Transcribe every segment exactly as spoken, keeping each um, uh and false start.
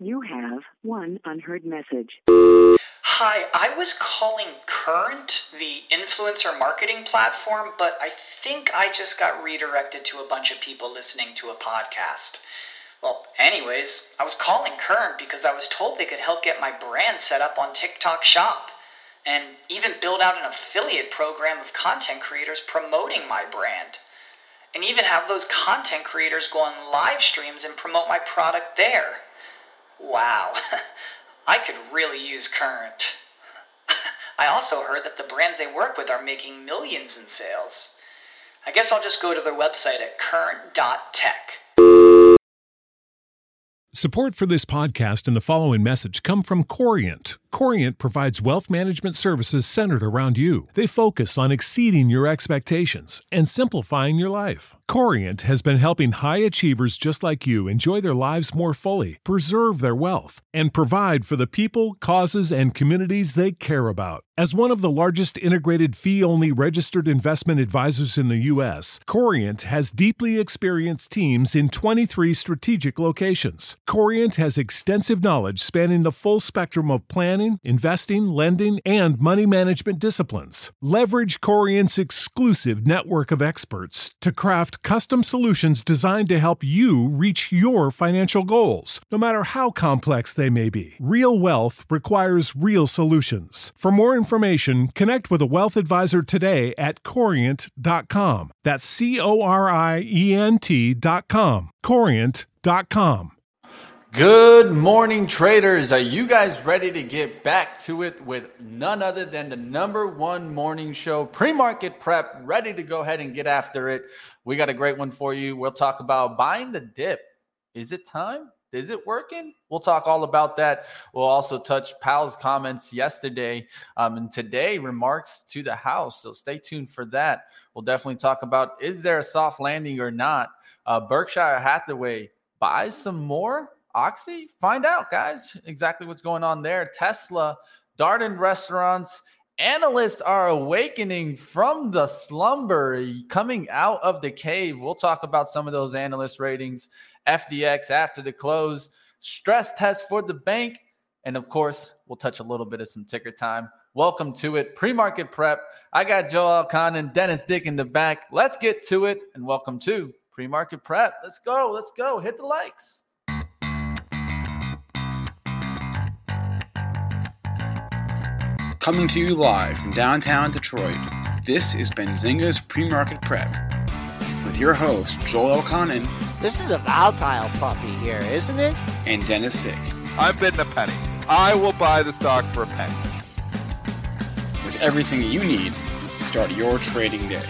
You have one unheard message. Hi, I was calling Current, the influencer marketing platform, but I think I just got redirected to a bunch of people listening to a podcast. Well, anyways, I was calling Current because I was told they could help get my brand set up on TikTok Shop, and even build out an affiliate program of content creators promoting my brand, and even have those content creators go on live streams and promote my product there. Wow, I could really use Current. I also heard that the brands they work with are making millions in sales. I guess I'll just go to their website at current dot tech. Support for this podcast and the following message come from Corient. Corient provides wealth management services centered around you. They focus on exceeding your expectations and simplifying your life. Corient has been helping high achievers just like you enjoy their lives more fully, preserve their wealth, and provide for the people, causes, and communities they care about. As one of the largest integrated fee-only registered investment advisors in the U S, Corient has deeply experienced teams in twenty-three strategic locations. Corient has extensive knowledge spanning the full spectrum of planning, investing, lending, and money management disciplines. Leverage Corient's exclusive network of experts to craft custom solutions designed to help you reach your financial goals, no matter how complex they may be. Real wealth requires real solutions. For more information, connect with a wealth advisor today at corient dot com. That's C O R I E N T dot com. corient dot com. Good morning, traders. Are you guys ready to get back to it with none other than the number one morning show, Pre-Market Prep, ready to go ahead and get after it? We got a great one for you. We'll talk about buying the dip. Is it time? Is it working? We'll talk all about that. We'll also touch Powell's comments yesterday um, and today remarks to the House. So stay tuned for that. We'll definitely talk about, is there a soft landing or not? Uh, Berkshire Hathaway buys some more Oxy? Find out, guys, exactly what's going on there. Tesla, Darden Restaurants, analysts are awakening from the slumber, coming out of the cave. We'll talk about some of those analyst ratings. F D X after the close, stress test for the bank, and of course, we'll touch a little bit of some ticker time. Welcome to it, Pre-Market Prep. I got Joel Elconin and Dennis Dick in the back. Let's get to it, and welcome to Pre-Market Prep. Let's go, let's go. Hit the likes. Coming to you live from downtown Detroit, this is Benzinga's Pre-Market Prep with your host, Joel Elconin. This is a volatile puppy here, isn't it? And Dennis Dick. I'm bidding a penny. I will buy the stock for a penny. With everything you need to start your trading day.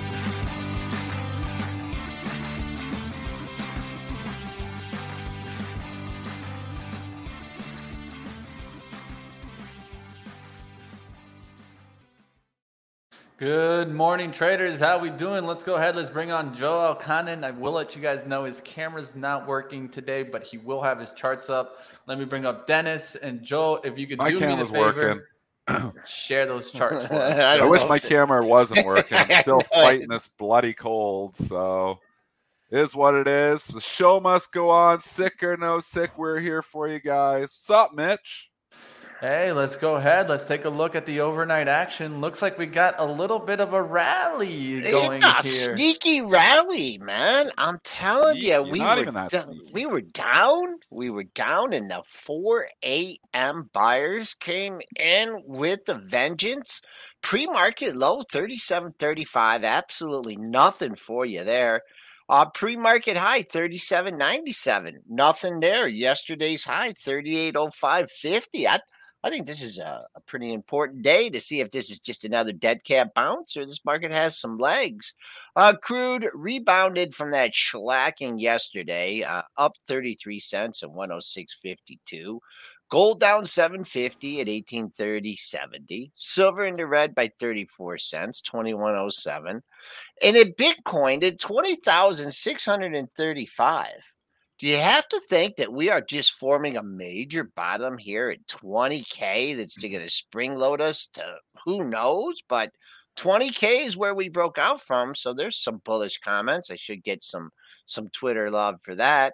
Good morning, traders. How we doing? Let's go ahead. Let's bring on Joel Elconin. I will let you guys know his camera's not working today, but he will have his charts up. Let me bring up Dennis and Joel. If you could my do me a camera's favor, working. Share those charts for us. I, I wish my camera wasn't working. I'm still fighting this bloody cold, so it is what it is. The show must go on. Sick or no sick, we're here for you guys. What's up, Mitch? Hey, let's go ahead. Let's take a look at the overnight action. Looks like we got a little bit of a rally going yeah, here. Sneaky rally, man. I'm telling Sneaky, you, we not were, even that do- sneaky. we were down. We were down, and the four a.m. buyers came in with a vengeance. Pre-market low, thirty-seven thirty-five. Absolutely nothing for you there. Uh, pre-market high, thirty-seven ninety-seven. Nothing there. Yesterday's high, thirty-eight oh five fifty. I I think this is a, a pretty important day to see if this is just another dead cat bounce or this market has some legs. Uh, crude rebounded from that shellacking yesterday, uh, up thirty-three cents at one oh six fifty-two. Gold down seven fifty at eighteen thirty seventy. Silver in the red by thirty-four cents, twenty-one oh seven. And at Bitcoin at twenty thousand six hundred thirty-five. Do you have to think that we are just forming a major bottom here at twenty K that's going to spring load us to who knows? But twenty K is where we broke out from. So there's some bullish comments. I should get some some Twitter love for that.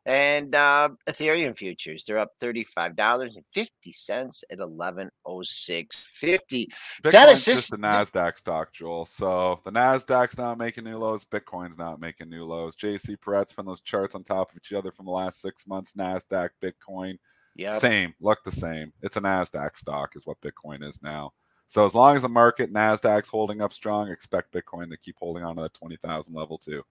And uh, Ethereum futures, they're up thirty-five dollars and fifty cents at eleven oh six fifty. Bitcoin's Dennis, just this, a NASDAQ stock, Joel. So if the NASDAQ's not making new lows, Bitcoin's not making new lows. J C Peretz putting those charts on top of each other from the last six months. NASDAQ, Bitcoin, yep. same, look the same. It's a NASDAQ stock is what Bitcoin is now. So as long as the market, NASDAQ's holding up strong, expect Bitcoin to keep holding on to the twenty thousand level too.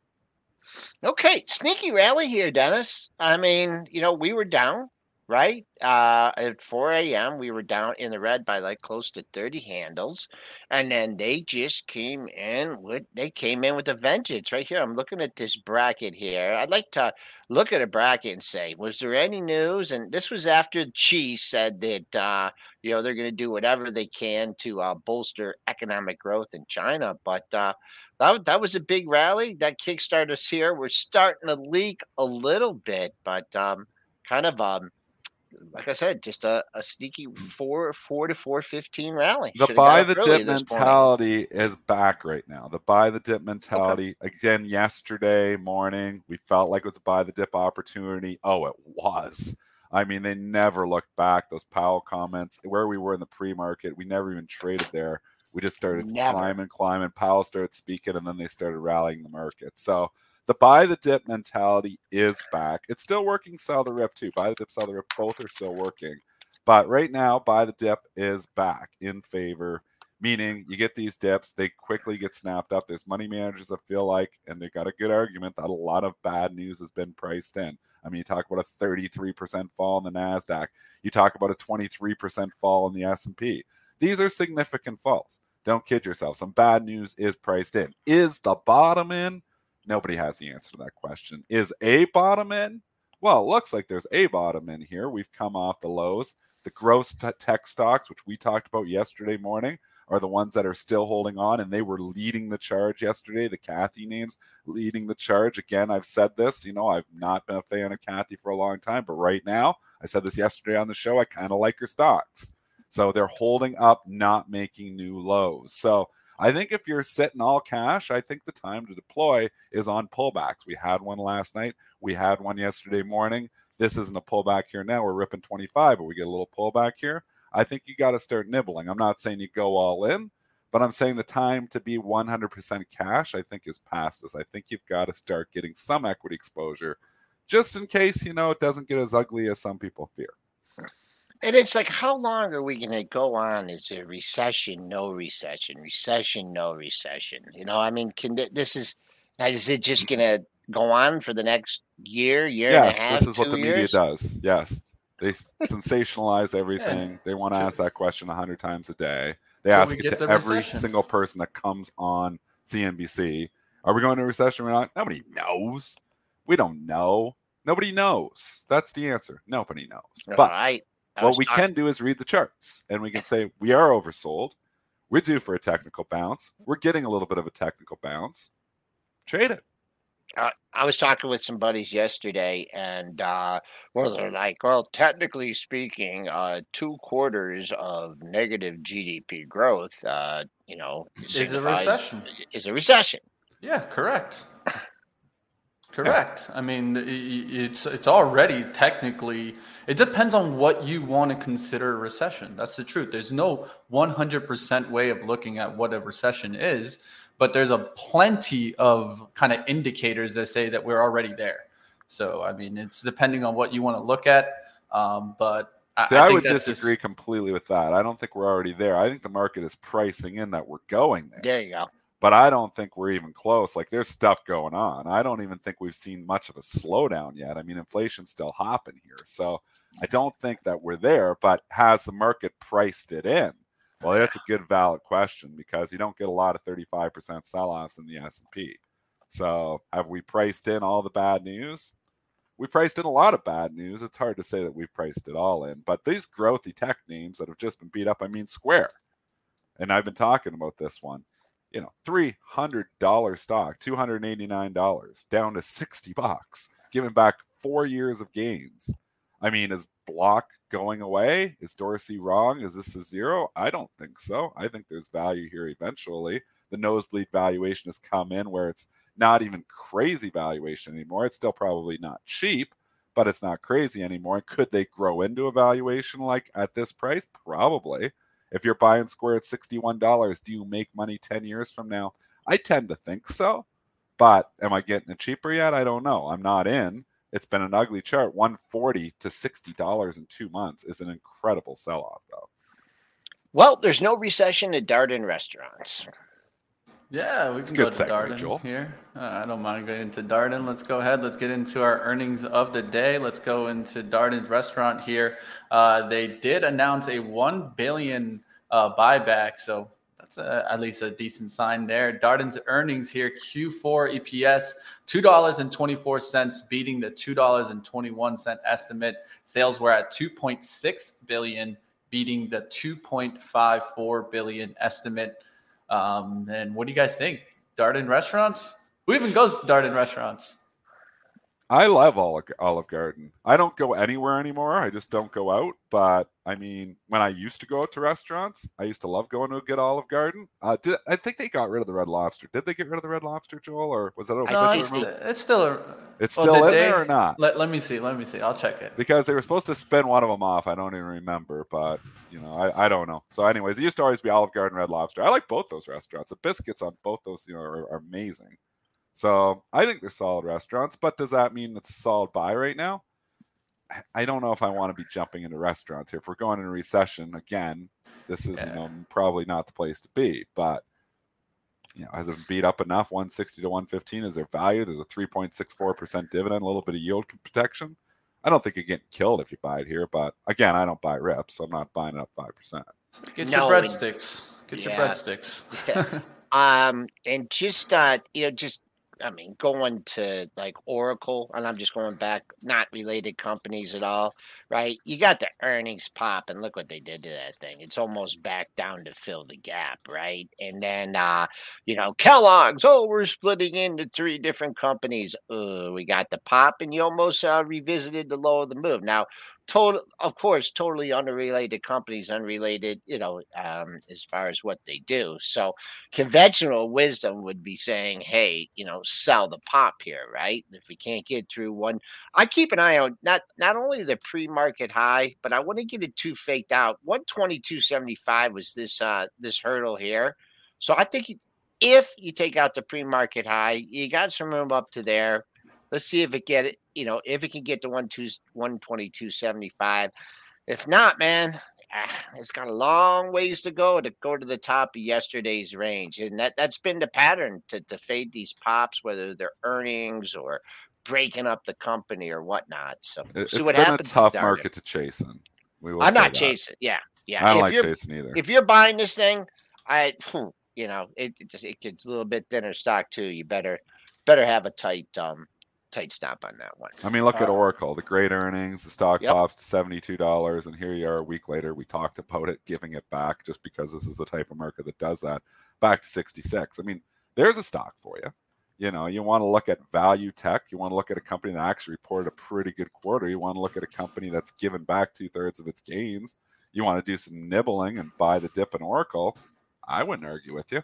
Okay, sneaky rally here, Dennis. I mean, you know, we were down, right? Uh, at four a.m., we were down in the red by like close to thirty handles. And then they just came in with, they came in with a vengeance right here. I'm looking at this bracket here. I'd like to look at a bracket and say, was there any news? And this was after Xi said that, uh, you know, they're going to do whatever they can to uh, bolster economic growth in China. But, uh, That, that was a big rally that kickstarted us here. We're starting to leak a little bit, but um, kind of um, like I said, just a, a sneaky four four to four fifteen rally. The Should've buy got the up early dip this mentality is back right now. The buy the dip mentality again yesterday morning. We felt like it was a buy the dip opportunity. Oh, it was. I mean, they never looked back. Those Powell comments, where we were in the pre-market, we never even traded there. We just started Never. climbing, climbing. Powell started speaking, and then they started rallying the market. So the buy the dip mentality is back. It's still working, sell the rip too. Buy the dip, sell the rip, both are still working. But right now, buy the dip is back in favor, meaning you get these dips, they quickly get snapped up. There's money managers that feel like, and they got a good argument, that a lot of bad news has been priced in. I mean, you talk about a thirty-three percent fall in the NASDAQ. You talk about a twenty-three percent fall in the S and P. These are significant falls. Don't kid yourself. Some bad news is priced in. Is the bottom in? Nobody has the answer to that question. Is a bottom in? Well, it looks like there's a bottom in here. We've come off the lows. The gross t- tech stocks, which we talked about yesterday morning, are the ones that are still holding on, and they were leading the charge yesterday. The Kathy names leading the charge. Again, I've said this. You know, I've not been a fan of Kathy for a long time, but right now, I said this yesterday on the show, I kind of like her stocks. So they're holding up, not making new lows. So I think if you're sitting all cash, I think the time to deploy is on pullbacks. We had one last night. We had one yesterday morning. This isn't a pullback here now. We're ripping twenty-five, but we get a little pullback here. I think you got to start nibbling. I'm not saying you go all in, but I'm saying the time to be one hundred percent cash, I think, is past us. I think you've got to start getting some equity exposure just in case, you know, it doesn't get as ugly as some people fear. And it's like, how long are we going to go on? Is it recession, no recession, recession, no recession? You know, I mean, can this is, is it just going to go on for the next year, year yes, and a half? Yes, this is what the years? media does. Yes. They sensationalize everything. Yeah. They want to ask that question a hundred times a day. They so ask it to every recession. single person that comes on C N B C. Are we going to a recession or not? Nobody knows. We don't know. Nobody knows. That's the answer. Nobody knows. All but right. what we talking. can do is read the charts, and we can say we are oversold. We're due for a technical bounce. We're getting a little bit of a technical bounce. Trade it. Uh, I was talking with some buddies yesterday, and uh, well, they're like, well, technically speaking, uh, two quarters of negative G D P growth, uh, you know, is a recession. Is a recession. Yeah, correct. Correct. I mean, it's it's already technically, it depends on what you want to consider a recession. That's the truth. There's no one hundred percent way of looking at what a recession is, but there's a plenty of kind of indicators that say that we're already there. So, I mean, it's depending on what you want to look at. Um, but I, See, I, I think would disagree just... completely with that. I don't think we're already there. I think the market is pricing in that we're going there. There you go. But I don't think we're even close. Like, there's stuff going on. I don't even think we've seen much of a slowdown yet. I mean, inflation's still hopping here. So I don't think that we're there, but has the market priced it in? Well, that's a good, valid question, because you don't get a lot of thirty-five percent sell-offs in the S and P. So have we priced in all the bad news? We priced in a lot of bad news. It's hard to say that we've priced it all in. But these growthy tech names that have just been beat up, I mean, Square. And I've been talking about this one. You know, three hundred dollars stock, two hundred eighty-nine dollars, down to sixty bucks, giving back four years of gains. I mean, is Block going away? Is Dorsey wrong? Is this a zero? I don't think so. I think there's value here eventually. The nosebleed valuation has come in where it's not even crazy valuation anymore. It's still probably not cheap, but it's not crazy anymore. And could they grow into a valuation like at this price? Probably. If you're buying Square at sixty-one dollars, do you make money ten years from now? I tend to think so. But am I getting it cheaper yet? I don't know. I'm not in. It's been an ugly chart. one forty to sixty dollars in two months is an incredible sell-off, though. Well, there's no recession at Darden restaurants. Yeah, we It's can a go good to segue, Darden Joel. here. Uh, I don't mind going into Darden. Let's go ahead. Let's get into our earnings of the day. Let's go into Darden's restaurant here. Uh, they did announce a one billion dollars uh, buyback, so that's a, at least a decent sign there. Darden's earnings here, Q four E P S, two dollars and twenty-four cents, beating the two dollars and twenty-one cents estimate. Sales were at two point six billion dollars, beating the two point five four billion dollars estimate. Um, and what do you guys think? Darden restaurants? Who even goes to Darden restaurants? I love Olive, Olive Garden. I don't go anywhere anymore. I just don't go out. But I mean, when I used to go out to restaurants, I used to love going to a good Olive Garden. Uh, did, I think they got rid of the Red Lobster. Did they get rid of the Red Lobster, Joel, or was that a No, official it's, move? it's still a, It's oh, still did in they- there or not? Let, let me see. Let me see. I'll check it. Because they were supposed to spin one of them off. I don't even remember, but you know, I, I don't know. So, anyways, it used to always be Olive Garden, Red Lobster. I like both those restaurants. The biscuits on both those, you know, are, are amazing. So I think they're solid restaurants. But does that mean it's a solid buy right now? I don't know if I want to be jumping into restaurants here. If we're going into recession again, this is Yeah. you know probably not the place to be. But you know, has it beat up enough? one sixty to one fifteen is there value? There's a three point six four percent dividend, a little bit of yield protection. I don't think you're getting killed if you buy it here, but again, I don't buy rips, so I'm not buying it up five percent. Get No, your and- breadsticks. Get Yeah. your breadsticks. Yeah. Um, and just uh, you know, just I mean, going to like Oracle, and I'm just going back, not related companies at all, right? You got the earnings pop, and look what they did to that thing. It's almost back down to fill the gap, right? And then, uh, you know, Kellogg's, oh, we're splitting into three different companies. Uh, we got the pop, and you almost uh, revisited the low of the move. Now, total, of course, totally unrelated companies, unrelated, you know, um, as far as what they do. So, conventional wisdom would be saying, hey, you know, sell the pop here, right? If we can't get through one, I keep an eye on not not only the pre-market high, but I wouldn't get it too faked out. one twenty-two seventy-five was this uh this hurdle here. So I think if you take out the pre-market high, you got some room up to there. Let's see if it get it, you know, if it can get to one twenty-two seventy-five. If not, man, ah, it's got a long ways to go to go to the top of yesterday's range. And that, that's been the pattern to, to fade these pops, whether they're earnings or breaking up the company or whatnot. So It, we'll it's see been what a happens. with tough Darden. market to chase in. We will I'm say not that. chasing. Yeah. Yeah. I don't if like you're, chasing either. if you're buying this thing, I, you know, it, it just, it gets a little bit thinner stock too. You better, better have a tight, um, tight stop on that one. I mean, look at Uh, Oracle, the great earnings, the stock Yep. pops to seventy-two dollars, and here you are a week later. We talked about it, giving it back just because this is the type of market that does that, back to sixty-six. I mean, there's a stock for you. You know, you want to look at value tech. You want to look at a company that actually reported a pretty good quarter. You want to look at a company that's given back two thirds of its gains. You want to do some nibbling and buy the dip in Oracle. I wouldn't argue with you.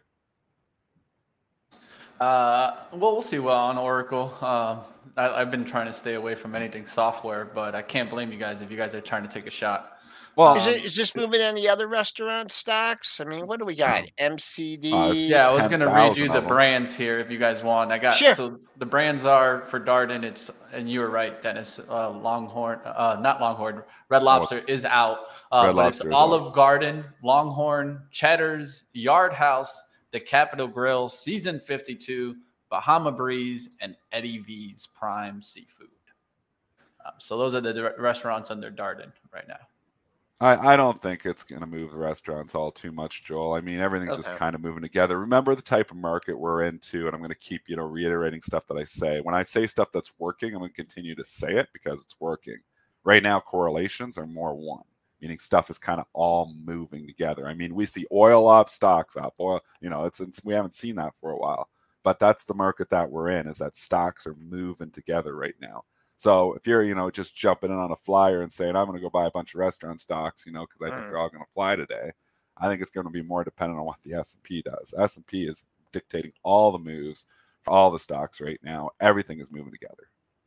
Uh, well, we'll see. Well, on Oracle, um, I, I've been trying to stay away from anything software, but I can't blame you guys if you guys are trying to take a shot. Well, Is it is this moving any other restaurant stocks? I mean, what do we got? M C D. Uh, it's- Yeah, I was going to read you ten thousand the of them. brands here if you guys want. I got Sure. so the brands are for Darden. It's and you were right, Dennis. Uh, Longhorn, uh, not Longhorn. Red Lobster is out, uh, Red but Lobster it's is Olive out. Garden, Longhorn, Cheddar's, Yard House, the Capitol Grill, Season fifty-two, Bahama Breeze, and Eddie V's Prime Seafood. Um, so those are the di- restaurants under Darden right now. I, I don't think it's going to move the restaurants all too much, Joel. I mean, everything's just Okay. kind of moving together. Remember the type of market we're into, and I'm going to keep, you know, reiterating stuff that I say. When I say stuff that's working, I'm going to continue to say it because it's working. Right now, correlations are more one, meaning stuff is kind of all moving together. I mean, we see oil up, stocks up. Oil, you know, it's, it's we haven't seen that for a while, but that's the market that we're in. Is that stocks are moving together right now. So if you're, you know, just jumping in on a flyer and saying, I'm going to go buy a bunch of restaurant stocks, you know, because I think Mm. they're all going to fly today, I think it's going to be more dependent on what the S and P does. S and P is dictating all the moves for all the stocks right now. Everything is moving together.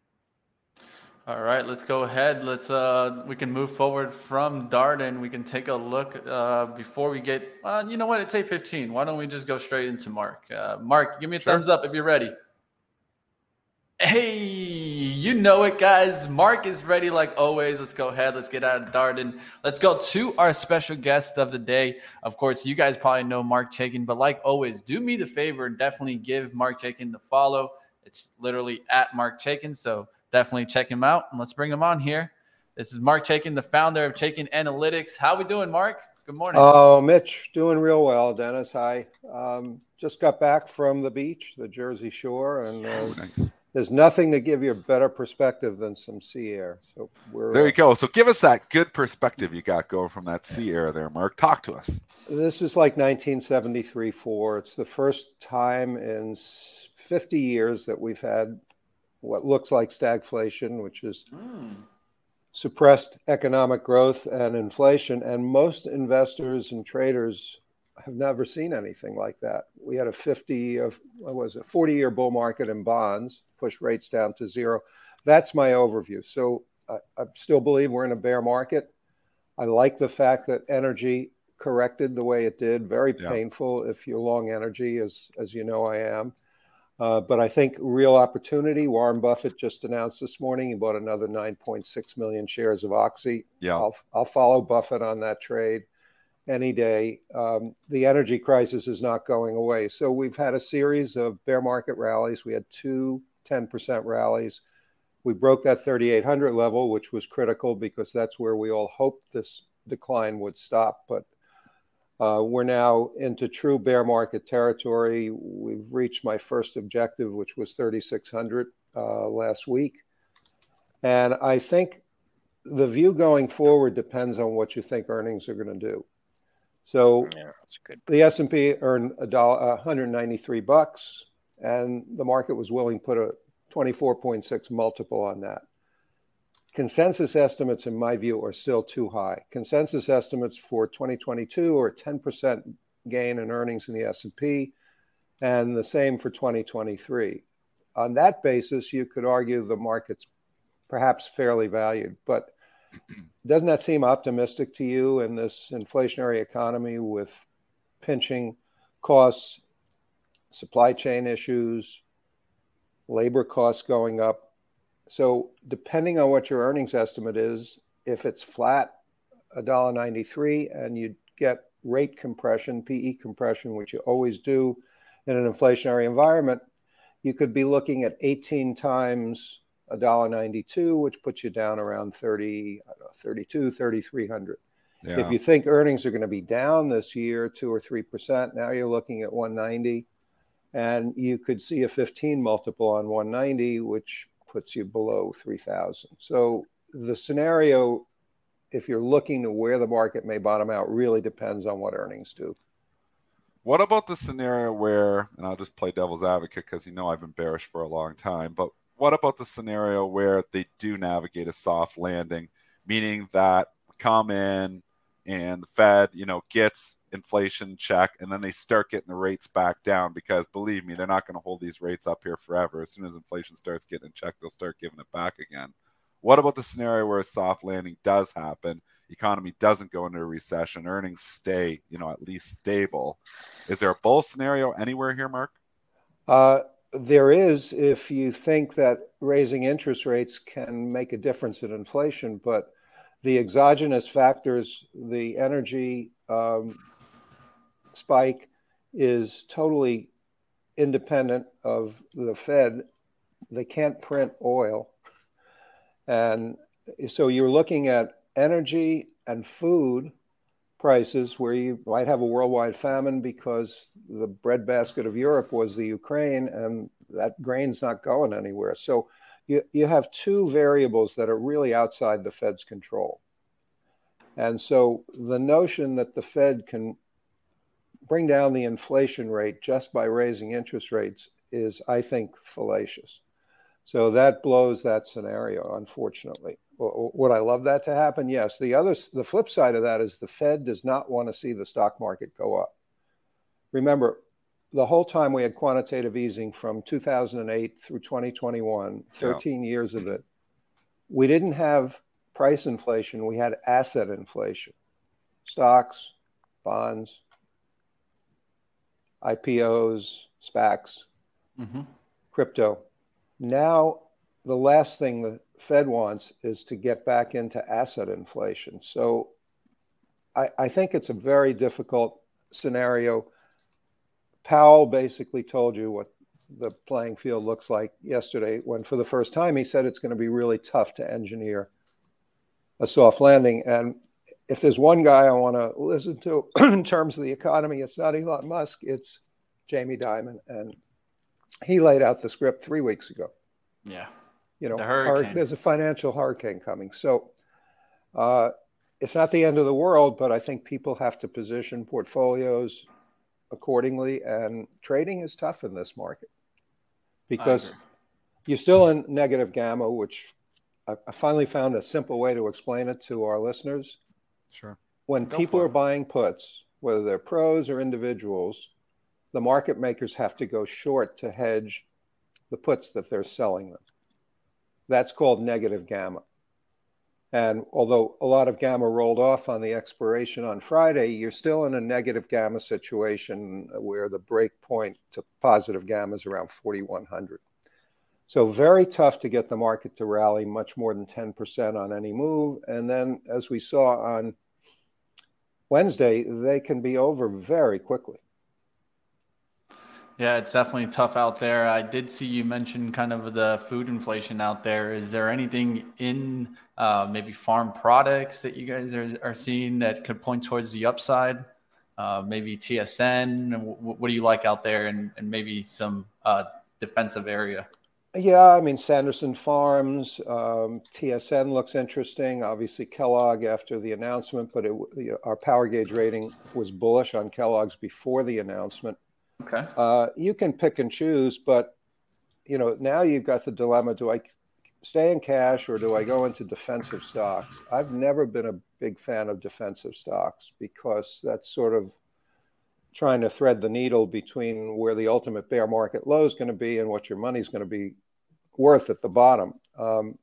All right, let's go ahead. Let's uh, we can move forward from Darden. We can take a look uh, before we get. Uh, you know what? It's eight fifteen. Why don't we just go straight into Mark? Uh, Mark, give me a Sure. thumbs up if you're ready. Hey, you know it, guys. Mark is ready like always. Let's go ahead. Let's get out of Darden. Let's go to our special guest of the day. Of course, you guys probably know Mark Chaikin, but like always, do me the favor and definitely give Mark Chaikin the follow. It's literally at Mark Chaikin, so definitely check him out, and let's bring him on here. This is Mark Chaikin, the founder of Chaikin Analytics. How we doing, Mark? Good morning. Oh, Mitch, doing real well. Dennis, hi. Um, just got back from the beach, the Jersey Shore, and uh, Oh, nice. there's nothing to give you a better perspective than some sea air. So we're There uh, you go. So give us that good perspective you got going from that sea air there, Mark. Talk to us. This is like nineteen seventy-three four. It's the first time in fifty years that we've had what looks like stagflation, which is Mm. suppressed economic growth and inflation. And most investors and traders have never seen anything like that. We had a fifty of what was it, forty year bull market in bonds, push rates down to zero. That's my overview. So I, I still believe we're in a bear market. I like the fact that energy corrected the way it did. Very Yeah. painful if you're long energy, as as you know I am. Uh, but I think real opportunity. Warren Buffett just announced this morning he bought another nine point six million shares of Oxy. Yeah. I'll, I'll follow Buffett on that trade any day. Um, the energy crisis is not going away. So we've had a series of bear market rallies. We had two ten percent rallies. We broke that thirty-eight hundred level, which was critical because that's where we all hoped this decline would stop. But Uh, we're now into true bear market territory. We've reached my first objective, which was thirty-six hundred uh, last week. And I think the view going forward depends on what you think earnings are going to do. So Yeah, that's good. the S and P earned a dollar, one hundred ninety-three bucks, and the market was willing to put a twenty-four point six multiple on that. Consensus estimates, in my view, are still too high. Consensus estimates for twenty twenty-two are a ten percent gain in earnings in the S and P, and the same for twenty twenty-three. On that basis, you could argue the market's perhaps fairly valued, but doesn't that seem optimistic to you in this inflationary economy with pinching costs, supply chain issues, labor costs going up? So depending on what your earnings estimate is, if it's flat, one dollar ninety-three, and you get rate compression, P E compression, which you always do in an inflationary environment, you could be looking at eighteen times one dollar ninety-two, which puts you down around thirty, I don't know, thirty-two, thirty-three hundred. Yeah. If you think earnings are going to be down this year, two or three percent, now you're looking at one ninety, and you could see a fifteen multiple on one ninety, which puts you below three thousand. So the scenario, if you're looking to where the market may bottom out, really depends on what earnings do. What about the scenario where, and I'll just play devil's advocate because you know I've been bearish for a long time, but what about the scenario where they do navigate a soft landing, meaning that we come in and the Fed, you know, gets inflation check, and then they start getting the rates back down because, believe me, they're not going to hold these rates up here forever. As soon as inflation starts getting in check, they'll start giving it back again. What about the scenario where a soft landing does happen, economy doesn't go into a recession, earnings stay, you know, at least stable? Is there a bull scenario anywhere here, Mark? Uh, there is, if you think that raising interest rates can make a difference in inflation, but the exogenous factors, the energy um, spike is totally independent of the Fed. They can't print oil. And so you're looking at energy and food prices where you might have a worldwide famine because the breadbasket of Europe was the Ukraine, and that grain's not going anywhere. So you, you have two variables that are really outside the Fed's control. And so the notion that the Fed can bring down the inflation rate just by raising interest rates is, I think, fallacious. So that blows that scenario, unfortunately. Would I love that to happen? Yes. The other, the flip side of that is the Fed does not want to see the stock market go up. Remember, the whole time we had quantitative easing from two thousand eight through twenty twenty-one, thirteen yeah. years of it, we didn't have price inflation. We had asset inflation, stocks, bonds, I P Os, SPACs, mm-hmm. crypto. Now, the last thing the Fed wants is to get back into asset inflation. So I, I think it's a very difficult scenario. Powell basically told you what the playing field looks like yesterday when for the first time he said it's going to be really tough to engineer a soft landing. And if there's one guy I want to listen to in terms of the economy, it's not Elon Musk, it's Jamie Dimon. And he laid out the script three weeks ago. Yeah. You know, the hurricane. Our, there's a financial hurricane coming. So uh, it's not the end of the world, but I think people have to position portfolios accordingly. And trading is tough in this market because you're still in negative gamma, which I, I finally found a simple way to explain it to our listeners. Sure. When Go people are it. buying puts, whether they're pros or individuals, the market makers have to go short to hedge the puts that they're selling them. That's called negative gamma. And although a lot of gamma rolled off on the expiration on Friday, you're still in a negative gamma situation where the break point to positive gamma is around forty-one hundred. So very tough to get the market to rally much more than ten percent on any move. And then as we saw on Wednesday, they can be over very quickly. Yeah, it's definitely tough out there. I did see you mention kind of the food inflation out there. Is there anything in uh, maybe farm products that you guys are, are seeing that could point towards the upside? Uh, maybe T S N? What, what do you like out there, and, and maybe some uh, defensive area? Yeah, I mean, Sanderson Farms, um, T S N looks interesting. Obviously, Kellogg after the announcement, but it, you know, our power gauge rating was bullish on Kellogg's before the announcement. Okay. Uh, you can pick and choose, but you know now you've got the dilemma: do I stay in cash or do I go into defensive stocks? I've never been a big fan of defensive stocks because that's sort of trying to thread the needle between where the ultimate bear market low is going to be and what your money's going to be worth at the bottom. Um,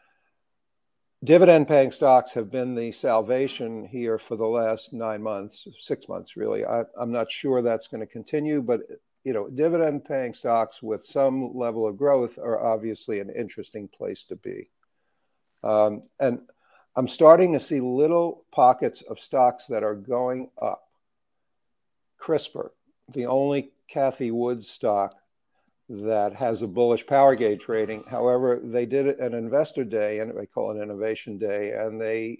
Dividend-paying stocks have been the salvation here for the last nine months, six months really. I, I'm not sure that's going to continue, but you know, dividend-paying stocks with some level of growth are obviously an interesting place to be. Um, and I'm starting to see little pockets of stocks that are going up. CRISPR, the only Cathie Wood stock that has a bullish power gauge rating. However, they did an investor day, and they call it innovation day, and they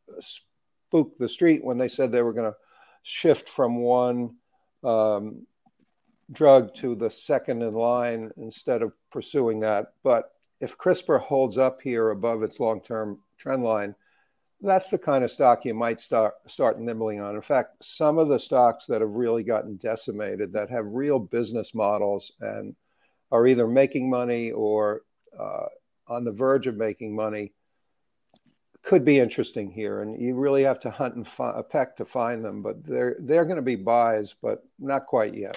spooked the street when they said they were going to shift from one um, drug to the second in line instead of pursuing that. But if CRISPR holds up here above its long-term trend line, that's the kind of stock you might start start nibbling on. In fact, some of the stocks that have really gotten decimated, that have real business models and are either making money or uh, on the verge of making money, could be interesting here. And you really have to hunt and fi- peck to find them, but they're they're going to be buys, but not quite yet.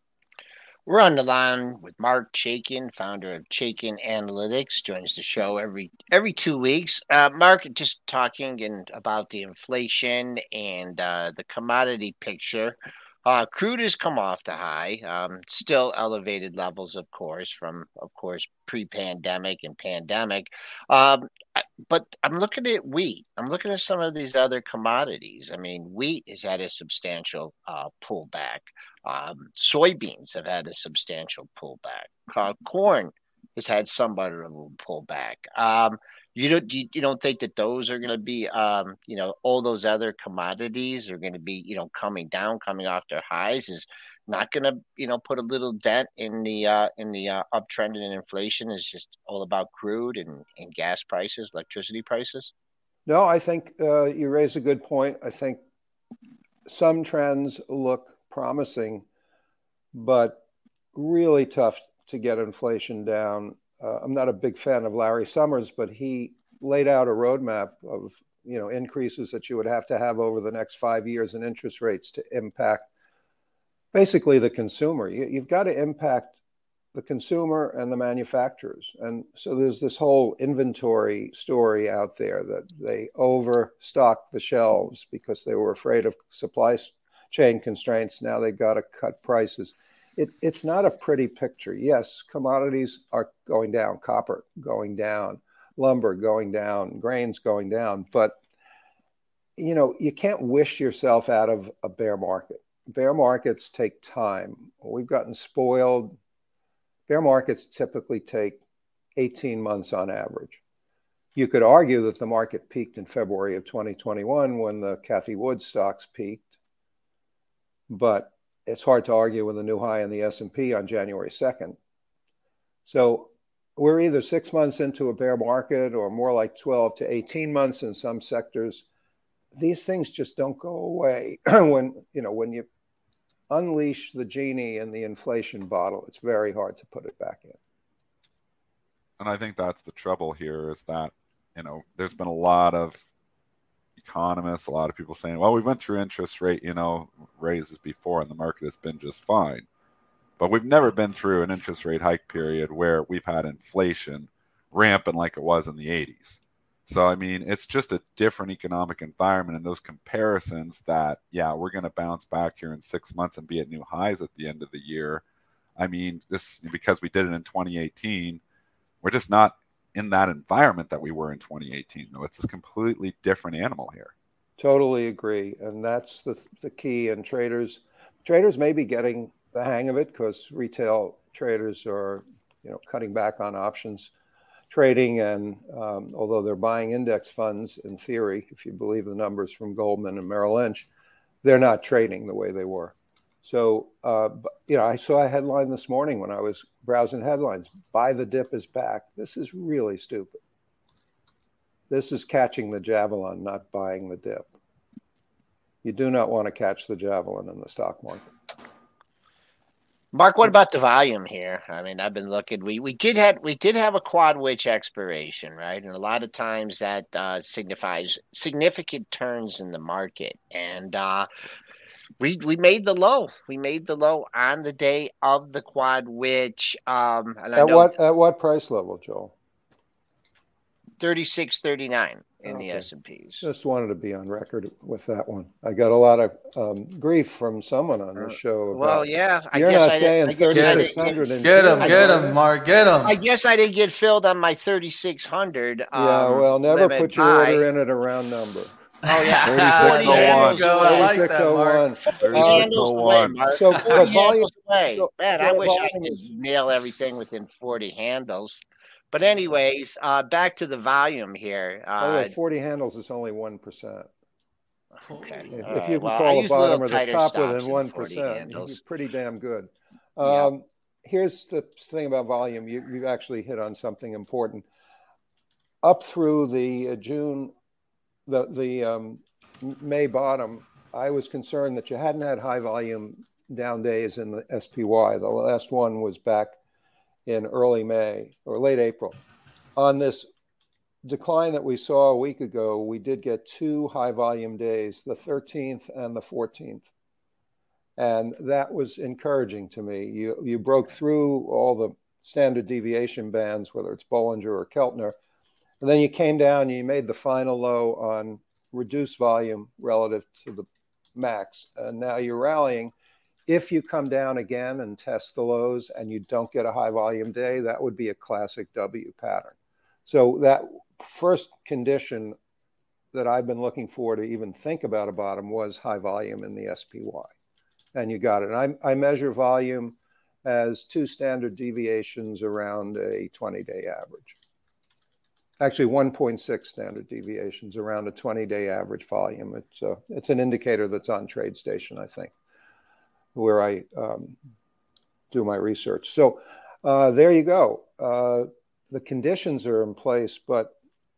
We're on the line with Mark Chaikin, founder of Chaikin Analytics, joins the show every every two weeks. Uh, Mark, just talking and about the inflation and uh, the commodity picture. Uh, crude has come off the high, um, still elevated levels, of course, from, of course, pre-pandemic and pandemic. Um, but I'm looking at wheat. I'm looking at some of these other commodities. I mean, wheat has had a substantial uh, pullback. Um, soybeans have had a substantial pullback. Uh, corn has had somewhat of a pullback. Um, you don't you, you don't think that those are going to be, um, you know, all those other commodities are going to be, you know, coming down, coming off their highs, is not going to, you know, put a little dent in the uh, in the uh, uptrend in inflation? Is just all about crude and, and gas prices, electricity prices? No, I think uh, you raise a good point. I think some trends look promising, but really tough to get inflation down. Uh, I'm not a big fan of Larry Summers, but he laid out a roadmap of, you know, increases that you would have to have over the next five years in interest rates to impact basically the consumer. You, you've got to impact the consumer and the manufacturers. And so there's this whole inventory story out there that they overstocked the shelves because they were afraid of supply chain constraints. Now they've got to cut prices. It, it's not a pretty picture. Yes, commodities are going down, copper going down, lumber going down, grains going down. But, you know, you can't wish yourself out of a bear market. Bear markets take time. We've gotten spoiled. Bear markets typically take eighteen months on average. You could argue that the market peaked in February of twenty twenty-one when the Cathie Wood stocks peaked, but it's hard to argue with a new high in the S and P on January second. So we're either six months into a bear market or more like twelve to eighteen months in some sectors. These things just don't go away. when, you know, when you unleash the genie in the inflation bottle, it's very hard to put it back in. And I think that's the trouble here is that, you know, there's been a lot of economists, a lot of people saying, well, we went through interest rate, you know, raises before and the market has been just fine. But we've never been through an interest rate hike period where we've had inflation rampant like it was in the eighties. So, I mean, it's just a different economic environment, and those comparisons that, yeah, we're going to bounce back here in six months and be at new highs at the end of the year. I mean, this because we did it in twenty eighteen, we're just not in that environment that we were in twenty eighteen. No, it's a completely different animal here. Totally agree. And that's the, the key. And traders, traders may be getting the hang of it because retail traders are, you know, cutting back on options trading, and um, although they're buying index funds, in theory, if you believe the numbers from Goldman and Merrill Lynch, they're not trading the way they were. So, uh, you know, I saw a headline this morning when I was browsing headlines, buy the dip is back. This is really stupid. This is catching the javelin, not buying the dip. You do not want to catch the javelin in the stock market. Mark, what about the volume here? I mean, I've been looking. We we did have we did have a quad witch expiration, right? And a lot of times that uh, signifies significant turns in the market. And uh, we we made the low. We made the low on the day of the quad witch. Um, and I at know what at what price level, Joel? thirty-six thirty-nine in Okay. the S and Ps. Just wanted to be on record with that one. I got a lot of um, grief from someone on this show. Well, about, yeah, I you're guess not I saying didn't, I guess I thirty-six didn't hundred. get, Get him, I get didn't- him, Mark, get him. I guess I didn't get filled on my thirty-six hundred. Um, Yeah, well, never limit put your high. order in at a round number. Oh yeah, thirty-six oh one. handles Go, I away. like that, thirty-six oh one. forty handles away, thirty-six oh one. Mark. So, forty but volume, handles away. so, Man, I so wish I volume could is, nail everything within forty handles. But anyways, uh, back to the volume here. by the way, Uh, forty handles is only one percent. okay. If, All if you right. can Well, I call the use a little bottom or the tighter top stops within than one forty percent, you're handles. pretty damn good. Yep. Um, here's the thing about volume. You, you actually hit on something important. Up through the uh, June, the, the um, May bottom, I was concerned that you hadn't had high volume down days in the S P Y. The last one was back in early May or late April. On this decline that we saw a week ago, we did get two high volume days, the thirteenth and the fourteenth. And that was encouraging to me. You, you broke through all the standard deviation bands, whether it's Bollinger or Keltner. And then you came down and you made the final low on reduced volume relative to the max. And now you're rallying. If you come down again and test the lows and you don't get a high volume day, that would be a classic W pattern. So that first condition that I've been looking for to even think about a bottom was high volume in the S P Y. And you got it. And I, I measure volume as two standard deviations around a twenty-day average. Actually, one point six standard deviations around a twenty-day average volume. It's, uh, it's an indicator that's on TradeStation, I think, where I um, do my research. So uh, there you go. Uh, the conditions are in place, but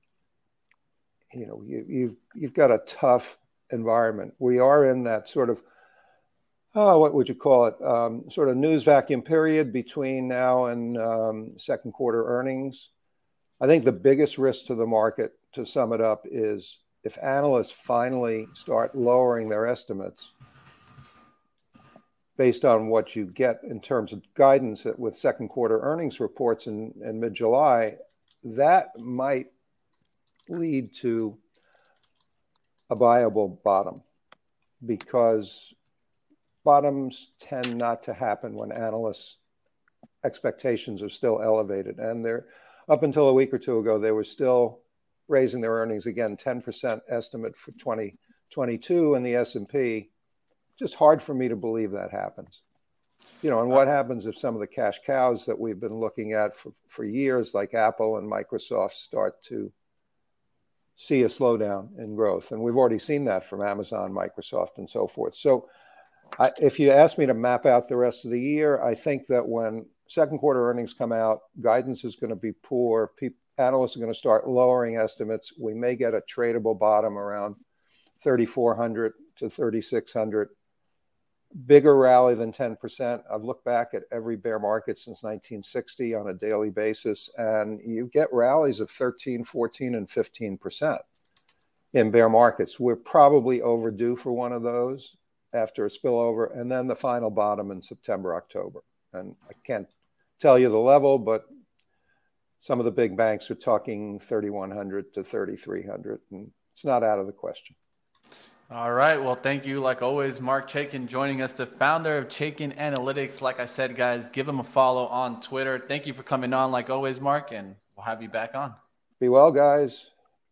you know, you, you've you've got a tough environment. We are in that sort of, oh, what would you call it? Um, sort of news vacuum period between now and um, second quarter earnings. I think the biggest risk to the market, to sum it up, is if analysts finally start lowering their estimates based on what you get in terms of guidance with second quarter earnings reports in, in mid-July, that might lead to a viable bottom, because bottoms tend not to happen when analysts' expectations are still elevated. And they're up until a week or two ago, they were still raising their earnings again, ten percent estimate for twenty twenty-two in the S and P. Just hard for me to believe that happens. You know, and what happens if some of the cash cows that we've been looking at for, for years, like Apple and Microsoft, start to see a slowdown in growth? And we've already seen that from Amazon, Microsoft, and so forth. So I, if you ask me to map out the rest of the year, I think that when second quarter earnings come out, guidance is going to be poor. People, analysts are going to start lowering estimates. We may get a tradable bottom around thirty-four hundred to thirty-six hundred. Bigger rally than ten percent. I've looked back at every bear market since nineteen sixty on a daily basis, and you get rallies of thirteen, fourteen, and fifteen percent in bear markets. We're probably overdue for one of those after a spillover, and then the final bottom in September, October. And I can't tell you the level, but some of the big banks are talking thirty-one hundred to thirty-three hundred, and it's not out of the question. All right. Well, thank you, like always, Mark Chaikin, joining us, the founder of Chaikin Analytics. Like I said, guys, give him a follow on Twitter. Thank you for coming on, like always, Mark, and we'll have you back on. Be well, guys.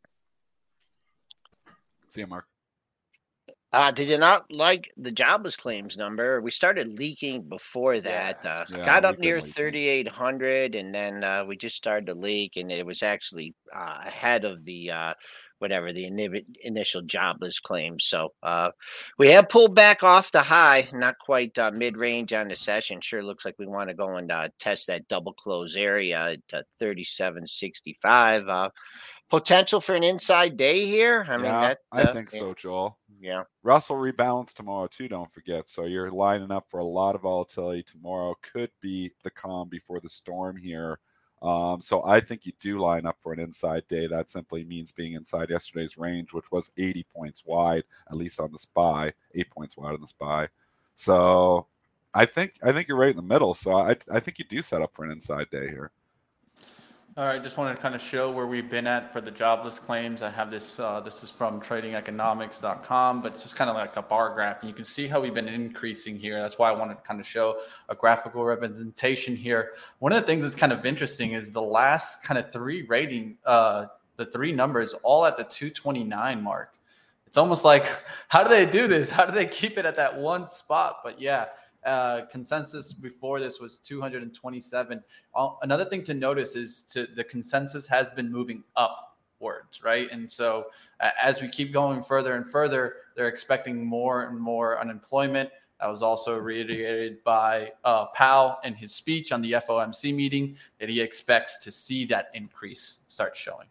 See you, Mark. Uh, did you not like the jobless claims number? We started leaking before that. Uh, Yeah, got up we've been near leaking. thirty-eight hundred, and then uh, we just started to leak, and it was actually uh, ahead of the uh, whatever the ini- initial jobless claims. So uh, we have pulled back off the high, not quite uh, mid-range on the session. Sure looks like we want to go and uh, test that double close area at uh, thirty-seven sixty-five. Uh, potential for an inside day here. I mean, yeah, that I uh, think yeah, so, Joel. Yeah. Russell rebalance tomorrow too, don't forget. So you're lining up for a lot of volatility tomorrow. Could be the calm before the storm here. Um, so I think you do line up for an inside day. That simply means being inside yesterday's range, which was eighty points wide, at least on the S P Y, eight points wide on the S P Y. So I think I think you're right in the middle. So I I think you do set up for an inside day here. All right, just wanted to kind of show where we've been at for the jobless claims. I have this, uh, this is from trading economics dot com, but it's just kind of like a bar graph. And you can see how we've been increasing here. That's why I wanted to kind of show a graphical representation here. One of the things that's kind of interesting is the last kind of three rating, uh, the three numbers all at the two twenty-nine mark. It's almost like, how do they do this? How do they keep it at that one spot? But yeah, Uh, consensus before this was two hundred twenty-seven. Uh, another thing to notice is to the consensus has been moving upwards, right? And so uh, as we keep going further and further, they're expecting more and more unemployment. That was also reiterated by uh, Powell in his speech on the F O M C meeting, that he expects to see that increase start showing.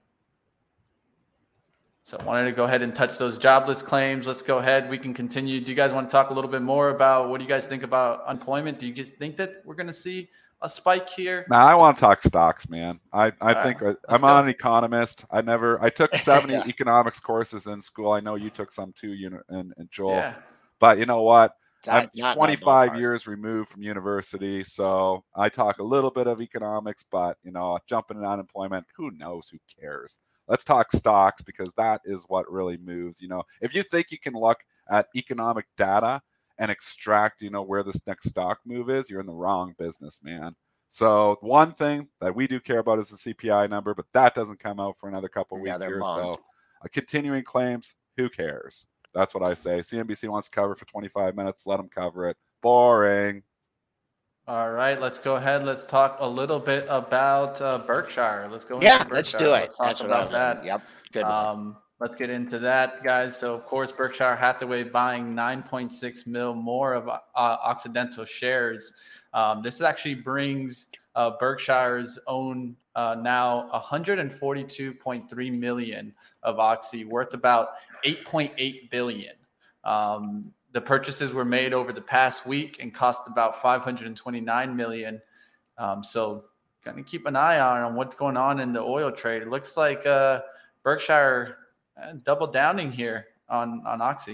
So I wanted to go ahead and touch those jobless claims. Let's go ahead. We can continue. Do you guys want to talk a little bit more about what do you guys think about unemployment? Do you guys think that we're going to see a spike here? Nah, I want to talk stocks, man. I, I All think right, I, I'm go. not an economist. I never, I took seventy Yeah. economics courses in school. I know you took some too, you know, and, and Joel. Yeah. But you know what? Not- I'm not- not twenty-five ballpark. years removed from university, so I talk a little bit of economics, but you know, jumping in unemployment, who knows? Who cares? Let's talk stocks, because that is what really moves. You know, if you think you can look at economic data and extract, you know, where this next stock move is, you're in the wrong business, man. So one thing that we do care about is the C P I number, but that doesn't come out for another couple of weeks Another here. month. So uh, continuing claims, who cares? That's what I say. C N B C wants to cover for twenty-five minutes. Let them cover it. Boring. All right, let's go ahead. Let's talk a little bit about uh, Berkshire. Let's go. Yeah, into let's Berkshire. do it. Let's talk That's what about I'm that. Yep. Good one. Um, let's get into that, guys. So, of course, Berkshire Hathaway buying nine point six mil more of uh, Occidental shares. Um, this actually brings uh, Berkshire's own uh, now one hundred forty-two point three million of Oxy, worth about eight point eight billion. Um, the purchases were made over the past week and cost about five hundred twenty-nine million. Um, so, kind of keep an eye on, on what's going on in the oil trade. It looks like uh, Berkshire uh, double downing here on, on Oxy.